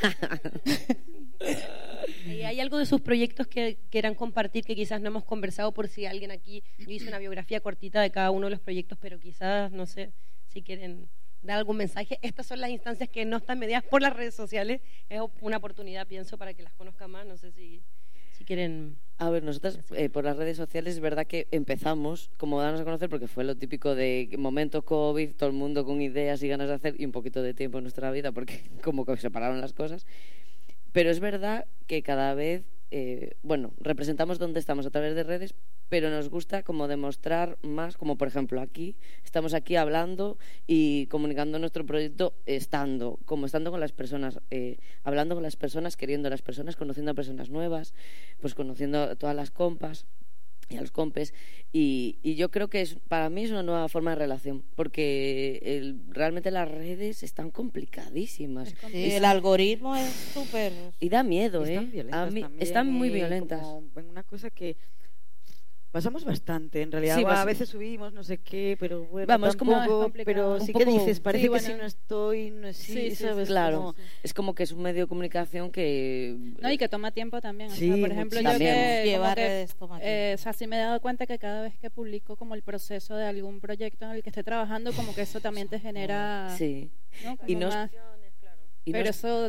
¿Y hay algo de sus proyectos que quieran compartir que quizás no hemos conversado, por si alguien aquí? Yo hice una biografía cortita de cada uno de los proyectos, pero quizás, no sé, si quieren dar algún mensaje. Estas son las instancias que no están mediadas por las redes sociales. Es una oportunidad, pienso, para que las conozcan más. No sé si quieren... A ver, nosotras por las redes sociales es verdad que empezamos como darnos a conocer, porque fue lo típico de momento COVID, todo el mundo con ideas y ganas de hacer y un poquito de tiempo en nuestra vida, porque como que separaron las cosas. Pero es verdad que cada vez, representamos dónde estamos a través de redes, pero nos gusta como demostrar más, como por ejemplo aquí, estamos aquí hablando y comunicando nuestro proyecto estando con las personas, hablando con las personas, queriendo a las personas, conociendo a personas nuevas, pues conociendo a todas las compas y a los compes, y yo creo que para mí es una nueva forma de relación, porque realmente las redes están complicadísimas. Sí, el algoritmo es súper... Y da miedo, están muy violentas. Como una cosa que pasamos bastante, en realidad. Sí, a veces subimos no sé qué, pero bueno, vamos, tampoco, como pero sí que dices, parece sí, que si no estoy, no es sí, ¿sabes? Claro, como... es como que es un medio de comunicación que... No, y que toma tiempo también. Sí, o sea, por ejemplo, yo también. Llevar redes toma tiempo. o sea, sí me he dado cuenta que cada vez que publico como el proceso de algún proyecto en el que esté trabajando, como que eso también te genera... Sí. ¿no? Y no... Más... Pero eso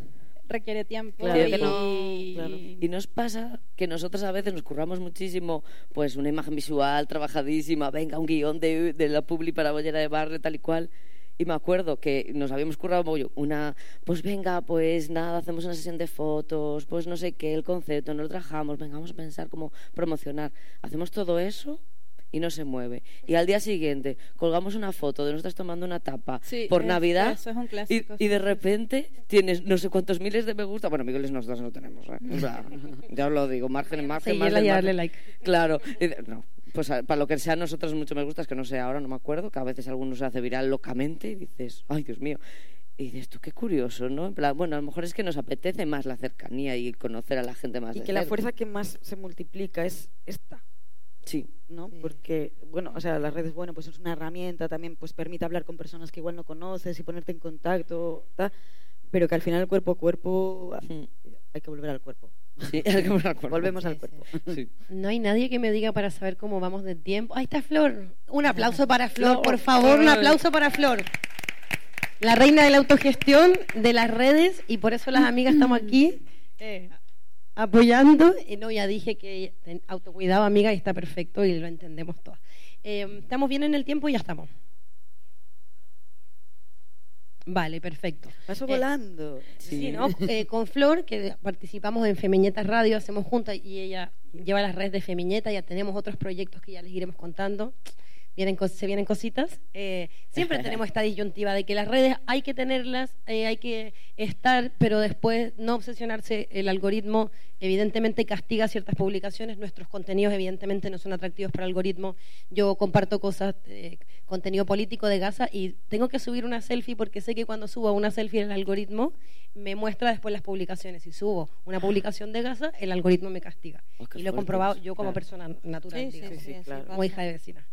requiere tiempo. Claro, Claro. Y nos pasa que nosotros a veces nos curramos muchísimo, pues una imagen visual trabajadísima, venga, un guión de la publi para Bollera de Barre, tal y cual. Y me acuerdo que nos habíamos currado pues venga, pues nada, hacemos una sesión de fotos, pues no sé qué, el concepto, nos lo trabajamos, venga, vamos a pensar cómo promocionar. Hacemos todo eso y no se mueve. Y al día siguiente colgamos una foto de nosotras tomando una tapa por Navidad, eso es un clásico, y de repente tienes no sé cuántos miles de me gusta. Bueno, miles nosotros no tenemos, ya os lo digo, margen, más del margen. Darle like. Claro, no. Pues para lo que sea nosotros mucho me gusta, es que no sé ahora, no me acuerdo, que a veces alguno se hace viral locamente y dices, ay, Dios mío. Y dices tú, qué curioso, ¿no? En plan, bueno, a lo mejor es que nos apetece más la cercanía y conocer a la gente más. Y que la fuerza que más se multiplica es esta. Sí. ¿No? Sí. Porque, bueno, o sea, las redes, bueno, pues es una herramienta, también pues permite hablar con personas que igual no conoces y ponerte en contacto, pero que al final el cuerpo a cuerpo, hay que volver al cuerpo. Sí, hay que volver al cuerpo. Volvemos al cuerpo. Sí. No hay nadie que me diga para saber cómo vamos de tiempo. Ahí está Flor. Un aplauso para Flor, por favor, un aplauso para Flor. La reina de la autogestión de las redes, y por eso las amigas estamos aquí apoyando. Y no, ya dije que autocuidado, amiga, y está perfecto y lo entendemos todas. ¿Estamos bien en el tiempo? Ya estamos. Vale, perfecto. Paso volando. Sí, ¿no? Con Flor, que participamos en Femiñetas Radio, hacemos juntas, y ella lleva las redes de Femiñeta. Ya tenemos otros proyectos que ya les iremos contando. Se vienen cositas. Siempre tenemos esta disyuntiva de que las redes hay que tenerlas, hay que estar, pero después no obsesionarse. El algoritmo evidentemente castiga ciertas publicaciones. Nuestros contenidos evidentemente no son atractivos para el algoritmo. Yo comparto cosas, contenido político de Gaza, y tengo que subir una selfie porque sé que cuando subo una selfie el algoritmo me muestra después las publicaciones. Si subo una publicación de Gaza, el algoritmo me castiga. Y lo he comprobado yo como persona natural, claro. Como hija de vecina.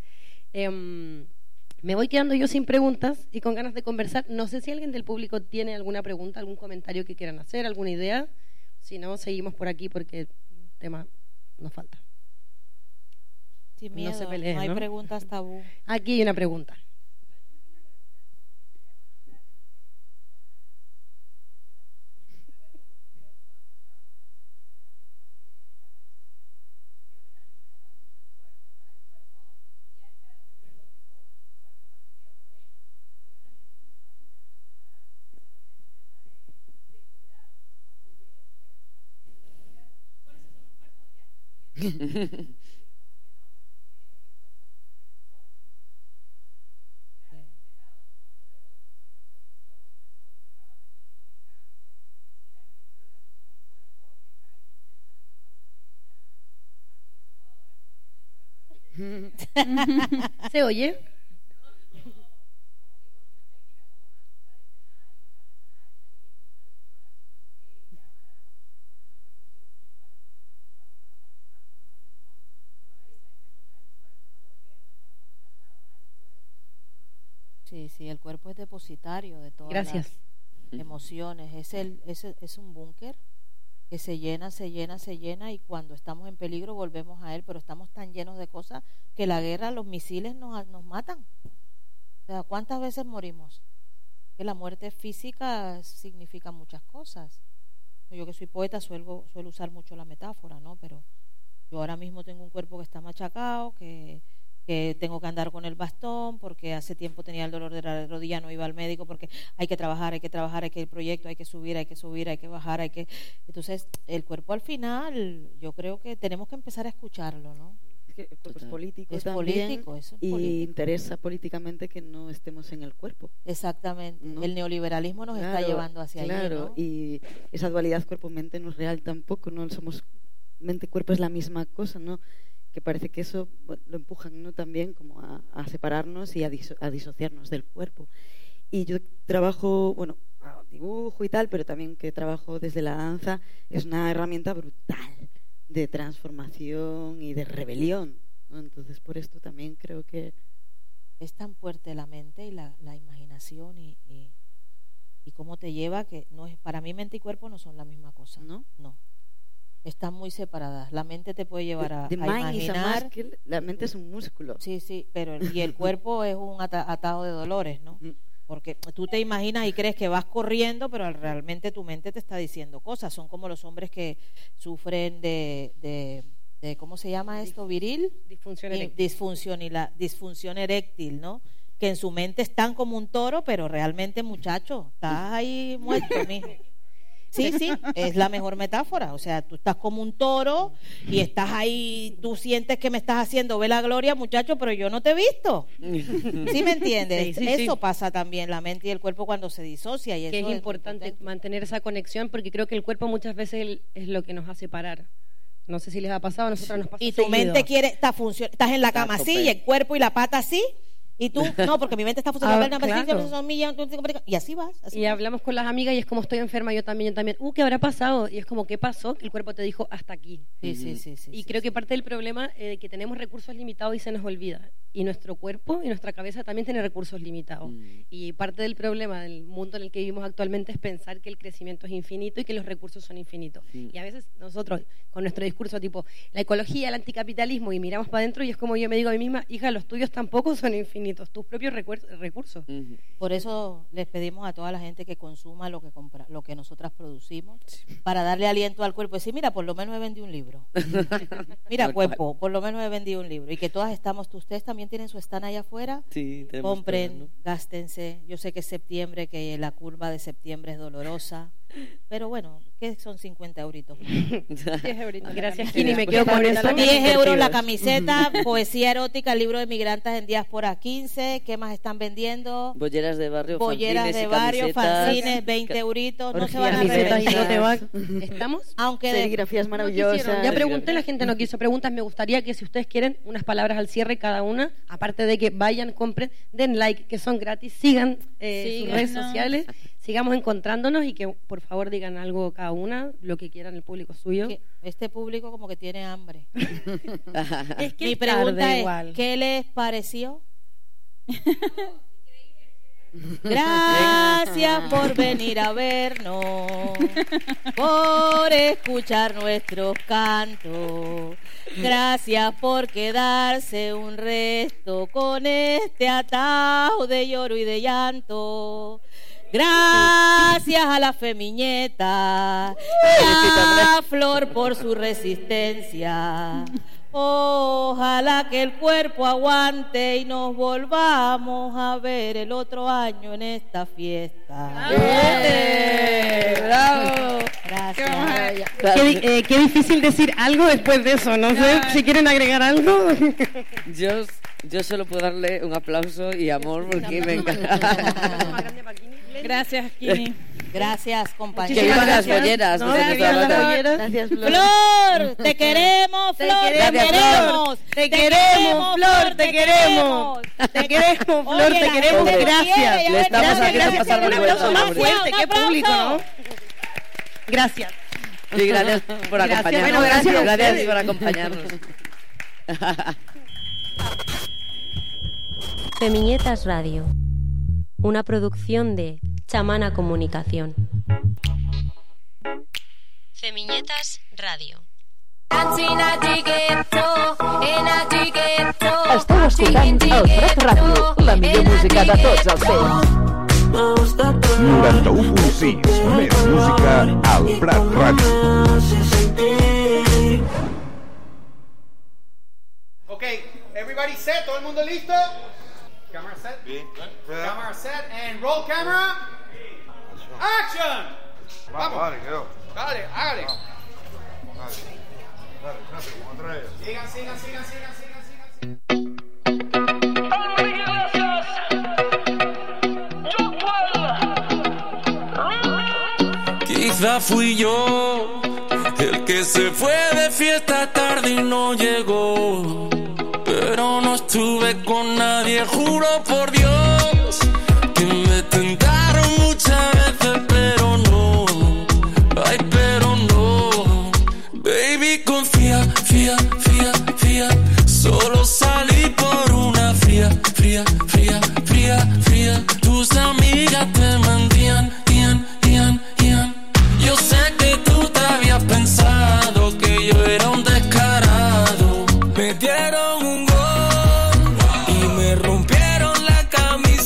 Me voy quedando yo sin preguntas y con ganas de conversar. No sé si alguien del público tiene alguna pregunta, algún comentario que quieran hacer, alguna idea. Si no, seguimos por aquí porque el tema nos falta. Sin miedo, no se peleen, no hay preguntas tabú. Aquí hay una pregunta. ¿Se oye? Sí, el cuerpo es depositario de todas las emociones. Es un búnker que se llena, y cuando estamos en peligro volvemos a él, pero estamos tan llenos de cosas que la guerra, los misiles nos matan. O sea, ¿cuántas veces morimos? Que la muerte física significa muchas cosas. Yo que soy poeta suelo usar mucho la metáfora, ¿no? Pero yo ahora mismo tengo un cuerpo que está machacado, que tengo que andar con el bastón porque hace tiempo tenía el dolor de la rodilla, no iba al médico porque hay que trabajar, hay que el proyecto, hay que subir, hay que bajar, Entonces, el cuerpo al final, yo creo que tenemos que empezar a escucharlo, ¿no? Es que el cuerpo es político es también, político, y interesa políticamente que no estemos en el cuerpo. Exactamente, ¿no? El neoliberalismo nos está llevando hacia allí, ¿no? Y esa dualidad cuerpo-mente no es real tampoco, no somos mente-cuerpo, es la misma cosa, ¿no? Que parece que eso lo empujan, ¿no? También como a separarnos y a disociarnos del cuerpo. Y yo trabajo, dibujo y tal, pero también que trabajo desde la danza, es una herramienta brutal de transformación y de rebelión, ¿no? Entonces por esto también creo que es tan fuerte la mente y la imaginación y cómo te lleva, que no es, para mí mente y cuerpo no son la misma cosa. No están muy separadas. La mente te puede llevar a imaginar. La mente es un músculo. Sí, pero y el cuerpo es un atado de dolores, ¿no? porque tú te imaginas y crees que vas corriendo, pero realmente tu mente te está diciendo cosas. Son como los hombres que sufren de ¿cómo se llama esto? ¿Viril? Disfunción eréctil, ¿no? Que en su mente están como un toro, pero realmente, muchacho, estás ahí muerto, mijo. Sí, es la mejor metáfora. O sea, tú estás como un toro y estás ahí, tú sientes que me estás haciendo ver la gloria, muchacho, pero yo no te he visto. ¿Sí me entiendes? Eso pasa también, la mente y el cuerpo cuando se disocia. Y que eso es importante mantener esa conexión, porque creo que el cuerpo muchas veces es lo que nos hace parar. No sé si les ha pasado, a nosotros nos pasa y tu seguido. mente quiere, estás en la cama así, y el cuerpo y la pata así. Y tú, no, porque mi mente está funcionando, claro. Y así vas. Y hablamos con las amigas y es como estoy enferma, yo también. ¿Qué habrá pasado? Y es como, ¿qué pasó? Que el cuerpo te dijo hasta aquí. Sí. Y creo que parte del problema es que tenemos recursos limitados y se nos olvida. Y nuestro cuerpo y nuestra cabeza también tienen recursos limitados. Y parte del problema del mundo en el que vivimos actualmente es pensar que el crecimiento es infinito y que los recursos son infinitos. Y a veces nosotros, con nuestro discurso tipo la ecología, el anticapitalismo, y miramos para adentro y es como yo me digo a mí misma, hija, los tuyos tampoco son infinitos, tus propios recursos. Por eso les pedimos a toda la gente que consuma lo que nosotras producimos, para darle aliento al cuerpo y decir, mira, por lo menos he vendido un libro. Mira, cuerpo, por lo menos he vendido un libro. Y que todas ustedes también tienen su stand allá afuera. Sí, compren, todo, ¿no? Gástense. Yo sé que es septiembre, que la curva de septiembre es dolorosa, pero bueno, ¿qué son 50 euritos? 10 euritos. Gracias, Kini, me quedo con eso. 10 euros la camiseta, poesía erótica, el libro de migrantes en diáspora 15. ¿Qué más están vendiendo? Bolleras de barrio, fanzines, 20 euritos. No se van a reventar. ¿Estamos? Aunque serigrafías maravillosas. Ya pregunté, la gente no quiso preguntas. Me gustaría que si ustedes quieren unas palabras al cierre cada una, aparte de que vayan, compren, den like, que son gratis, sigan sus redes sociales, sigamos encontrándonos y que por favor digan algo cada una, lo que quieran, el público suyo. Este público como que tiene hambre. Es que mi pregunta es, ¿qué les pareció? Gracias por venir a vernos, por escuchar nuestros cantos. Gracias por quedarse un resto con este atajo de lloro y de llanto. Gracias a la Femiñeta y a Flor por su resistencia. Ojalá que el cuerpo aguante y nos volvamos a ver el otro año en esta fiesta. ¡Bravo! Gracias. Qué difícil decir algo después de eso. No sé si quieren agregar algo. Yo solo puedo darle un aplauso y amor porque me encanta. Gracias, Kini. Gracias, compañeros. Que vivan las bolleras. Gracias, Flor. Flor, te queremos, Flor, te queremos. Te queremos, Flor, te queremos. Te queremos, Flor, te queremos. Gracias. Le estamos haciendo pasar un aplauso más vergüenza. fuerte, qué público, ¿no? Gracias. Sí, gracias por acompañarnos. Bueno, gracias por acompañarnos. Femiñetas Radio, una producción de Chamana Comunicación. Femiñetas Radio. Esteu escoltant el Prat Ràdio, la millor música de tots els temps. 91.6, més música al Prat Ràdio. Ok, everybody set, todo el mundo listo? Camera set? Camera set and roll camera. Action! Vamos. Dale, hágale. Sigan. Quizá fui yo el que se fue de fiesta tarde y no llegó, pero no estuve con nadie, juro por Dios que me tentaron muchas veces, pero no, ay, pero no, baby, confía, fía, solo salí por una fría, tus amigas te mentían, yo sé que tú te habías pensado que yo era un descarado, me dieron un gol y me rompieron la camisa.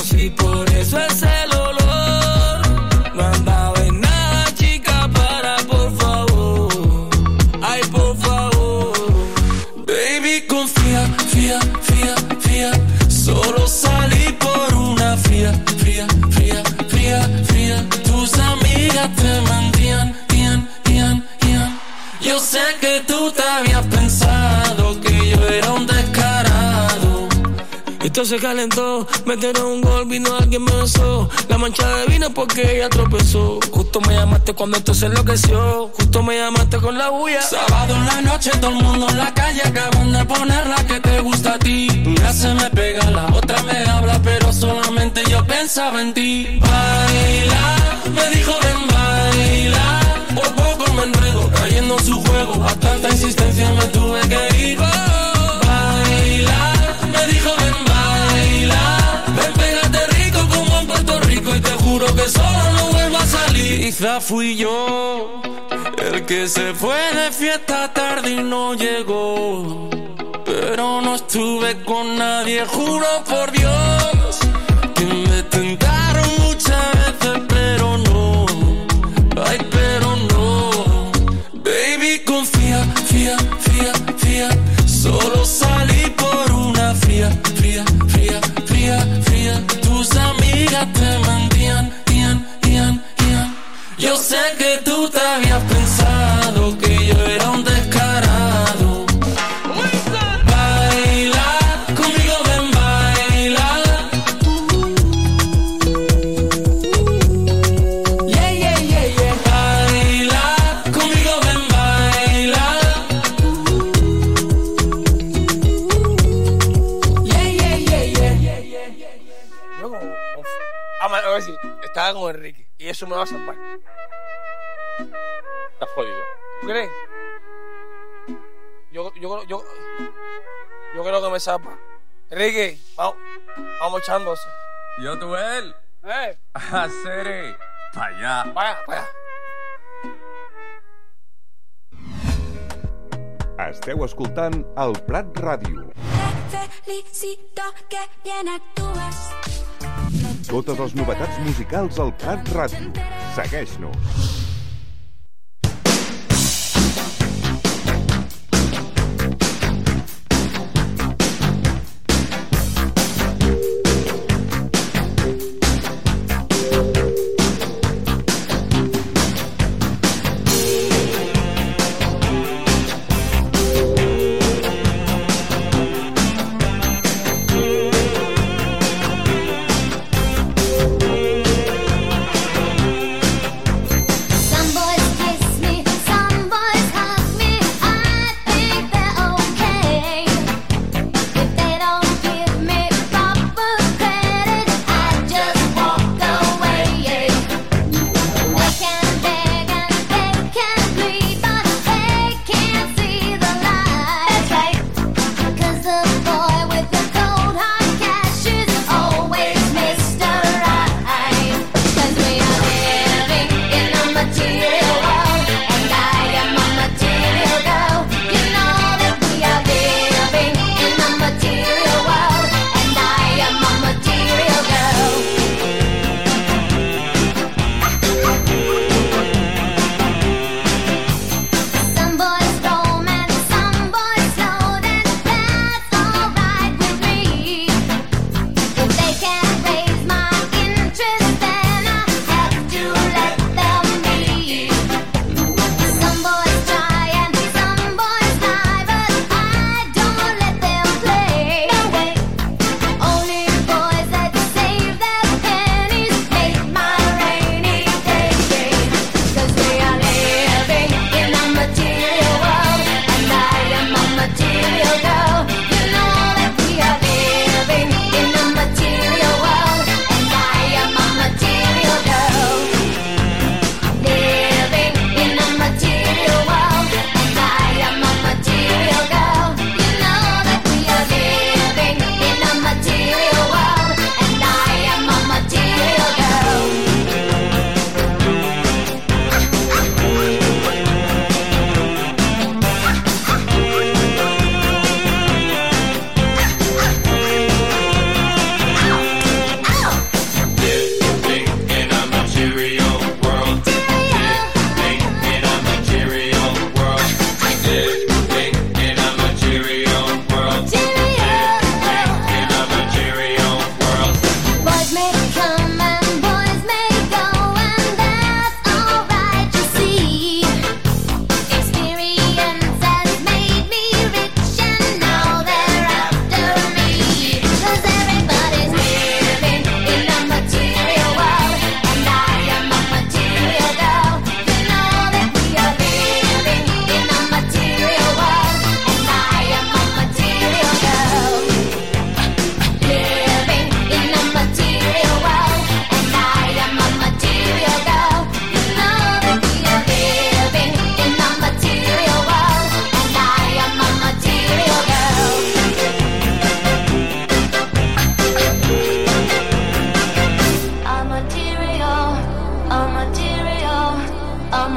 manos y por eso es el olor. No andaba en nada, chica, para, por favor. Ay, por favor. Baby, confía, fía, fía, fía. Solo salí por una fría, fría, fría, fría, fría. Tus amigas te mentían, yo sé que tú te habías pensado que yo era un descarado. Esto se calentó, metieron un gol, vino alguien me besó. La mancha de vino porque ella tropezó. Justo me llamaste cuando esto se enloqueció. Justo me llamaste con la bulla. Sábado en la noche, todo el mundo en la calle. Acaban de poner la que te gusta a ti. Una se me pega, la otra me habla, pero solamente yo pensaba en ti. Baila, me dijo ven baila. Por poco me enredo, cayendo en su juego. A tanta insistencia me tuve que ir. Baila, me dijo ven baila. Ven, pégate rico como en Puerto Rico. Y te juro que solo no vuelvo a salir. Quizá fui yo el que se fue de fiesta tarde y no llegó. Pero no estuve con nadie, juro por Dios. Que me tentaron muchas veces, pero no. Ay, pero no. Baby, confía, fía, fía, fía. Solo salí por una fría, fría, fría, fría, fría. Tus amigas te mentían, yo sé que tú te habías pensado que yo era un descarado. Baila, conmigo ven baila. Yeah, yeah, yeah, yeah. Baila, conmigo ven baila. Yeah, yeah, yeah, yeah. Luego, a ver si estaba con Enrique y eso me va a salvar. Estás jodido. ¿Tú crees? Yo creo que me salva. Enrique, vamos echándose. Yo, tú, él. Hacer allá. Vaya. Esteu escoltant el Prat Ràdio. Felicito que bien actúas. Totes les novetats musicals al Prat Ràdio. Segueix-nos.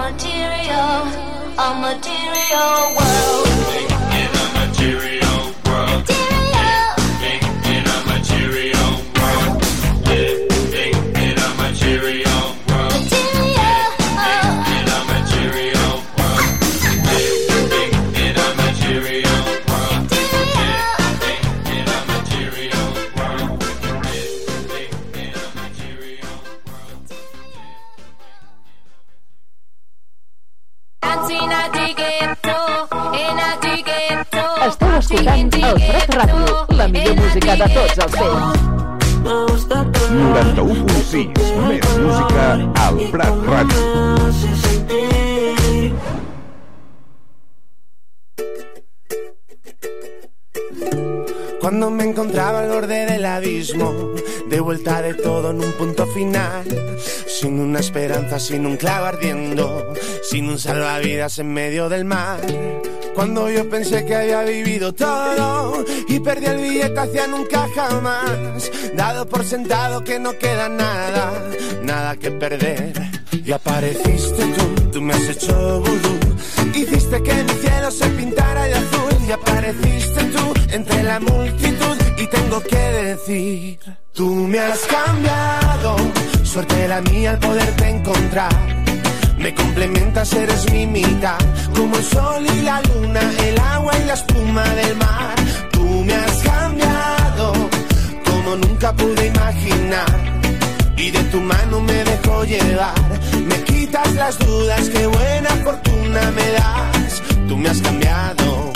material, a material world. In a material world. Living in a material world. Living in a material world. Living in a material world. Living in a material world. Living in a material world. Living in a material world. Esteu escoltant el Prat Ràdio, la millor música de tots els temps. 91.6, més música al Prat Ràdio. Cuando me encontraba al borde del abismo, de vuelta de todo en un punto final, sin una esperanza, sin un clavo ardiendo, sin un salvavidas en medio del mar. Cuando yo pensé que había vivido todo y perdí el billete hacia nunca jamás, dado por sentado que no queda nada, nada que perder. Y apareciste tú me has hecho vudú, hiciste que mi cielo se pintara de azul. Y apareciste tú entre la multitud y tengo que decir, tú me has cambiado, suerte la mía al poderte encontrar. Me complementas, eres mi mitad, como el sol y la luna, el agua y la espuma del mar. Tú me has cambiado, como nunca pude imaginar, y de tu mano me dejo llevar. Me quitas las dudas, qué buena fortuna me das. Tú me has cambiado.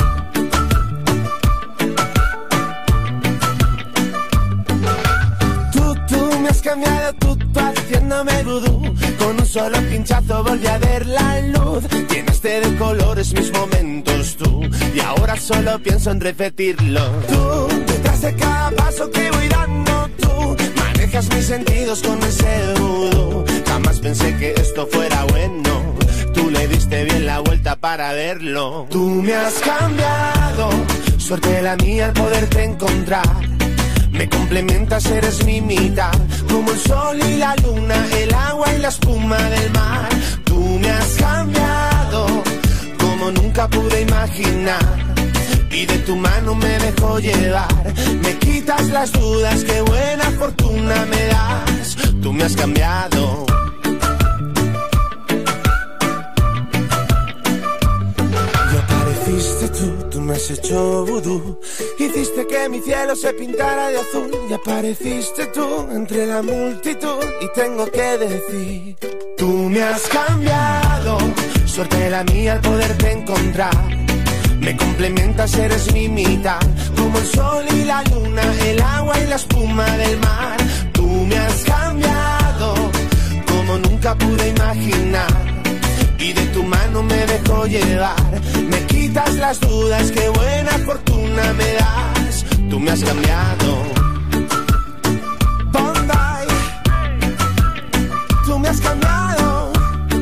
Tú me has cambiado, tú haciéndome vudú. Con un solo pinchazo volví a ver la luz. Llenaste de colores mis momentos tú, y ahora solo pienso en repetirlo. Tú, detrás de cada paso que voy dando tú, manejas mis sentidos con ese vudú. Jamás pensé que esto fuera bueno, tú le diste bien la vuelta para verlo. Tú me has cambiado, suerte la mía al poderte encontrar. Me complementas, eres mi mitad, como el sol y la luna, el agua y la espuma del mar. Tú me has cambiado, como nunca pude imaginar, y de tu mano me dejo llevar. Me quitas las dudas, qué buena fortuna me das. Tú me has cambiado. Y apareciste tú me has hecho vudú, hiciste que mi cielo se pintara de azul. Y apareciste tú entre la multitud y tengo que decir, tú me has cambiado, suerte la mía al poderte encontrar. Me complementas, eres mi mitad, como el sol y la luna, el agua y la espuma del mar. Tú me has cambiado, como nunca pude imaginar, y de tu mano me dejo llevar. Me quitas las dudas, qué buena fortuna me das. Tú me has cambiado. Bondi, tú me has cambiado.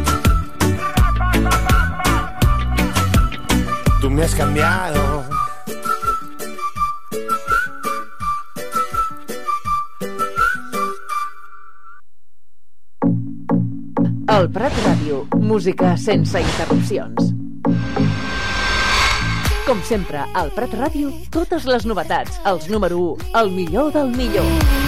Tú me has cambiado. El Prat Ràdio, música sense interrupcions. Com sempre, al Prat Ràdio, totes les novetats, els número 1, el millor del millor.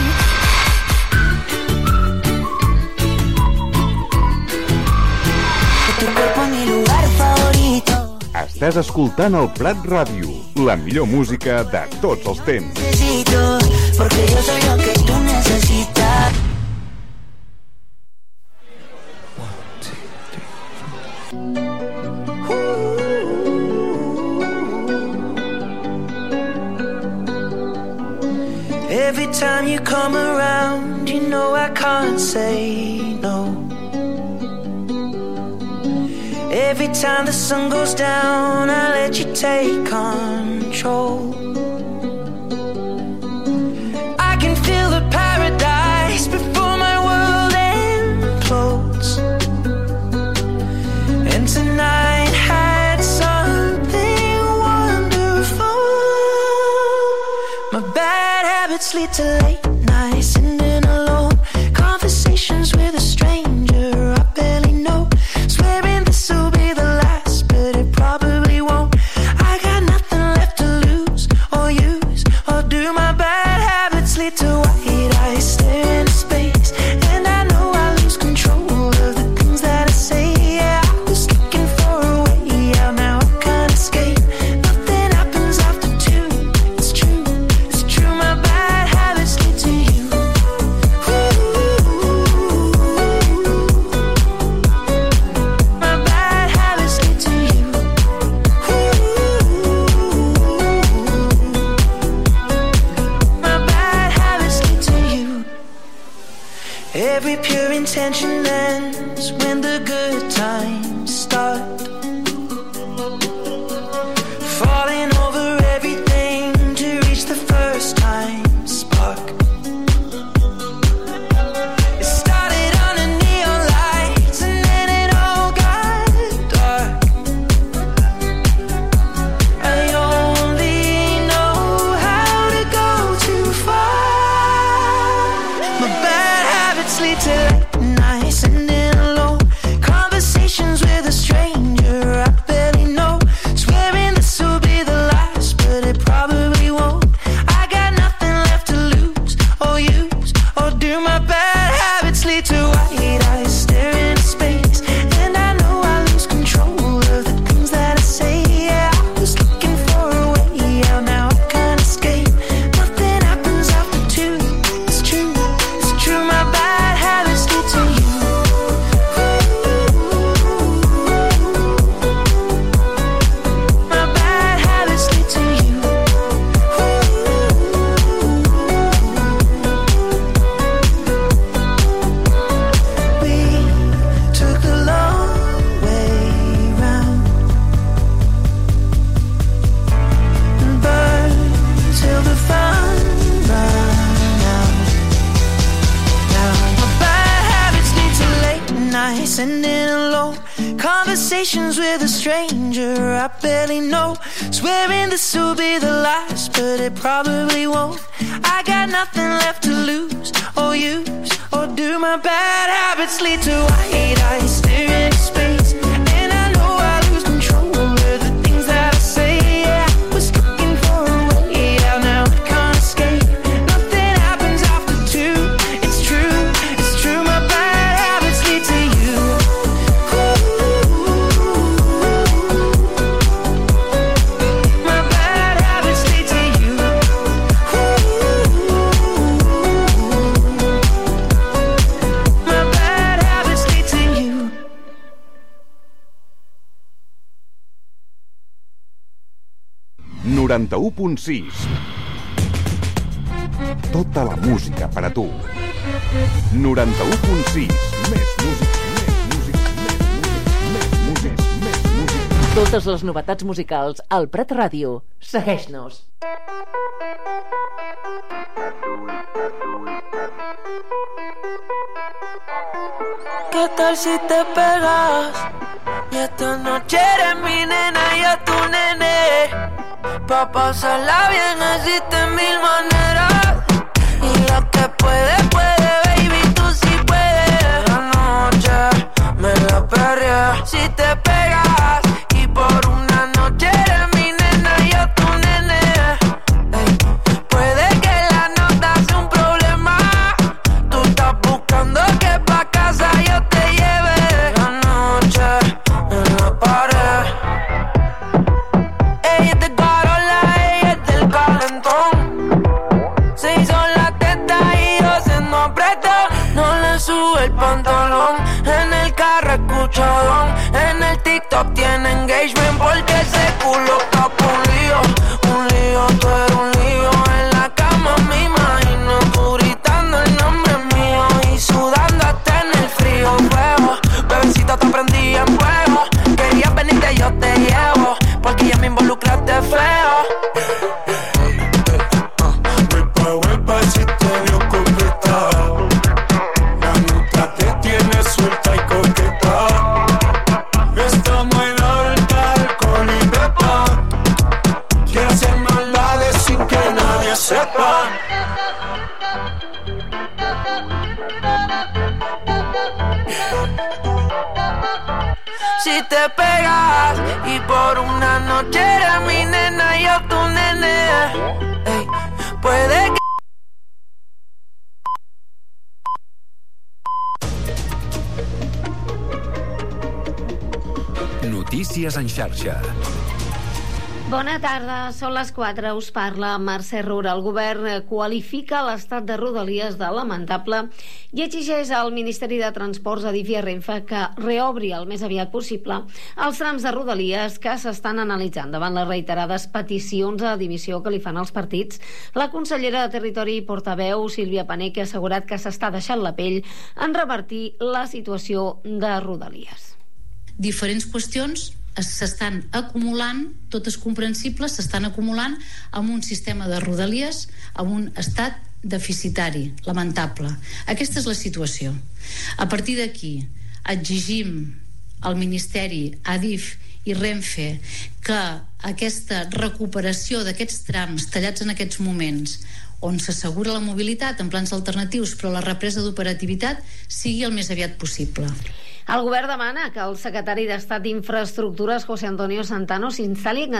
Estàs escoltant el Prat Ràdio, la millor música de tots els temps. Porque yo soy lo que tú necesitas. Every time you come around, you know I can't say no. Every time the sun goes down, I let you take control. I can feel the paradise before my world implodes. And tonight had something wonderful. My bad habits lead to late nights, sitting alone, conversations with a stranger I barely know, swearing the Every pure intention ends when the good times start. Falling over everything to reach the first time spark. It started under neon lights and then it all got dark. I only know how to go too far. My bad habits lead to late nights and in alone conversations with a stranger I barely know. Swearing this will be the last, but it probably won't. I got nothing left to lose or use or do. My bad habits lead to white eyes staring into space, and I know I lose control of the things that I say. Yeah, I was looking for a way out, now I can't escape. Nothing happens after two. It's true, it's true. My bad habits lead to you. My bad habits lead to you. We took the long way round and burned till the fun ran out. Now my bad habits lead to late nights and in alone conversations with a stranger I barely know. Swearing this will be the last, but it probably won't. I got nothing left to lose or use or do. My bad habits lead to white eyes staring into space, and I know I lose control of the things that I say. Yeah, I was looking for a way out, now I can't escape. Nothing happens after two. It's true, it's true. My bad habits lead to you. My bad habits lead to you. My bad habits lead to you. 91.6. Tota la música per a tu. 91.6. Més música, més música, més música, més música. Totes les novetats musicals al Prat Ràdio. Segueix-nos. ¿Qué tal si te pegas? Y esta noche eres mi nena y yo tu nene. Pa' pasarla bien existen mil maneras. Y la que puede, puede, baby, tú sí puedes. La noche me la perrea. Si te pegas y por una noche eres mi nena y yo tu nene. Ey, puede que la nota sea un problema. Tú estás buscando que pa' casa yo te lleve. La noche en la pared. Ella es de Carola, ella es del calentón. Se hizo la teta y yo se no apretó. No le sube el pantalón. En el carro escuchadón. En el TikTok tiene engagement porque ese culo está por un lío. Un lío, tú eres un lío. En la cama me imagino tú gritando el nombre mío y sudando hasta en el frío. Fuego, bebecita te prendí en fuego. Querías venirte, yo te llevo porque ya me involucraste feo. Vuelva si te dio completa. La nota te tiene suelta y coqueta. Está muy alta, alcohol y beba. Quiere hacer maldades sin que nadie sepa. Si te pegas y por una noche eres mi nena y yo tu nene. Ey, puede que Notícies en xarxa. Bona tarda, són les 4, us parla Mercè Rura. El govern qualifica l'estat de Rodalies de lamentable i exigeix al Ministeri de Transports, Adif i Renfe que reobri el més aviat possible els trams de Rodalies que s'estan analitzant davant les reiterades peticions de dimissió que li fan els partits. La consellera de Territori i portaveu, Sílvia Paneque, ha assegurat que s'està deixant la pell en revertir la situació de Rodalies. Diferents qüestions s'estan acumulant, totes comprensibles, s'estan acumulant amb un sistema de Rodalies amb un estat deficitari, lamentable. Aquesta és la situació. A partir d'aquí, exigim al Ministeri, Adif i Renfe que aquesta recuperació d'aquests trams tallats en aquests moments on s'assegura la mobilitat en plans alternatius però la represa d'operativitat sigui el més aviat possible. El govern demana que el secretari d'Estat d'Infraestructures, José Antonio Santano, s'instal·li en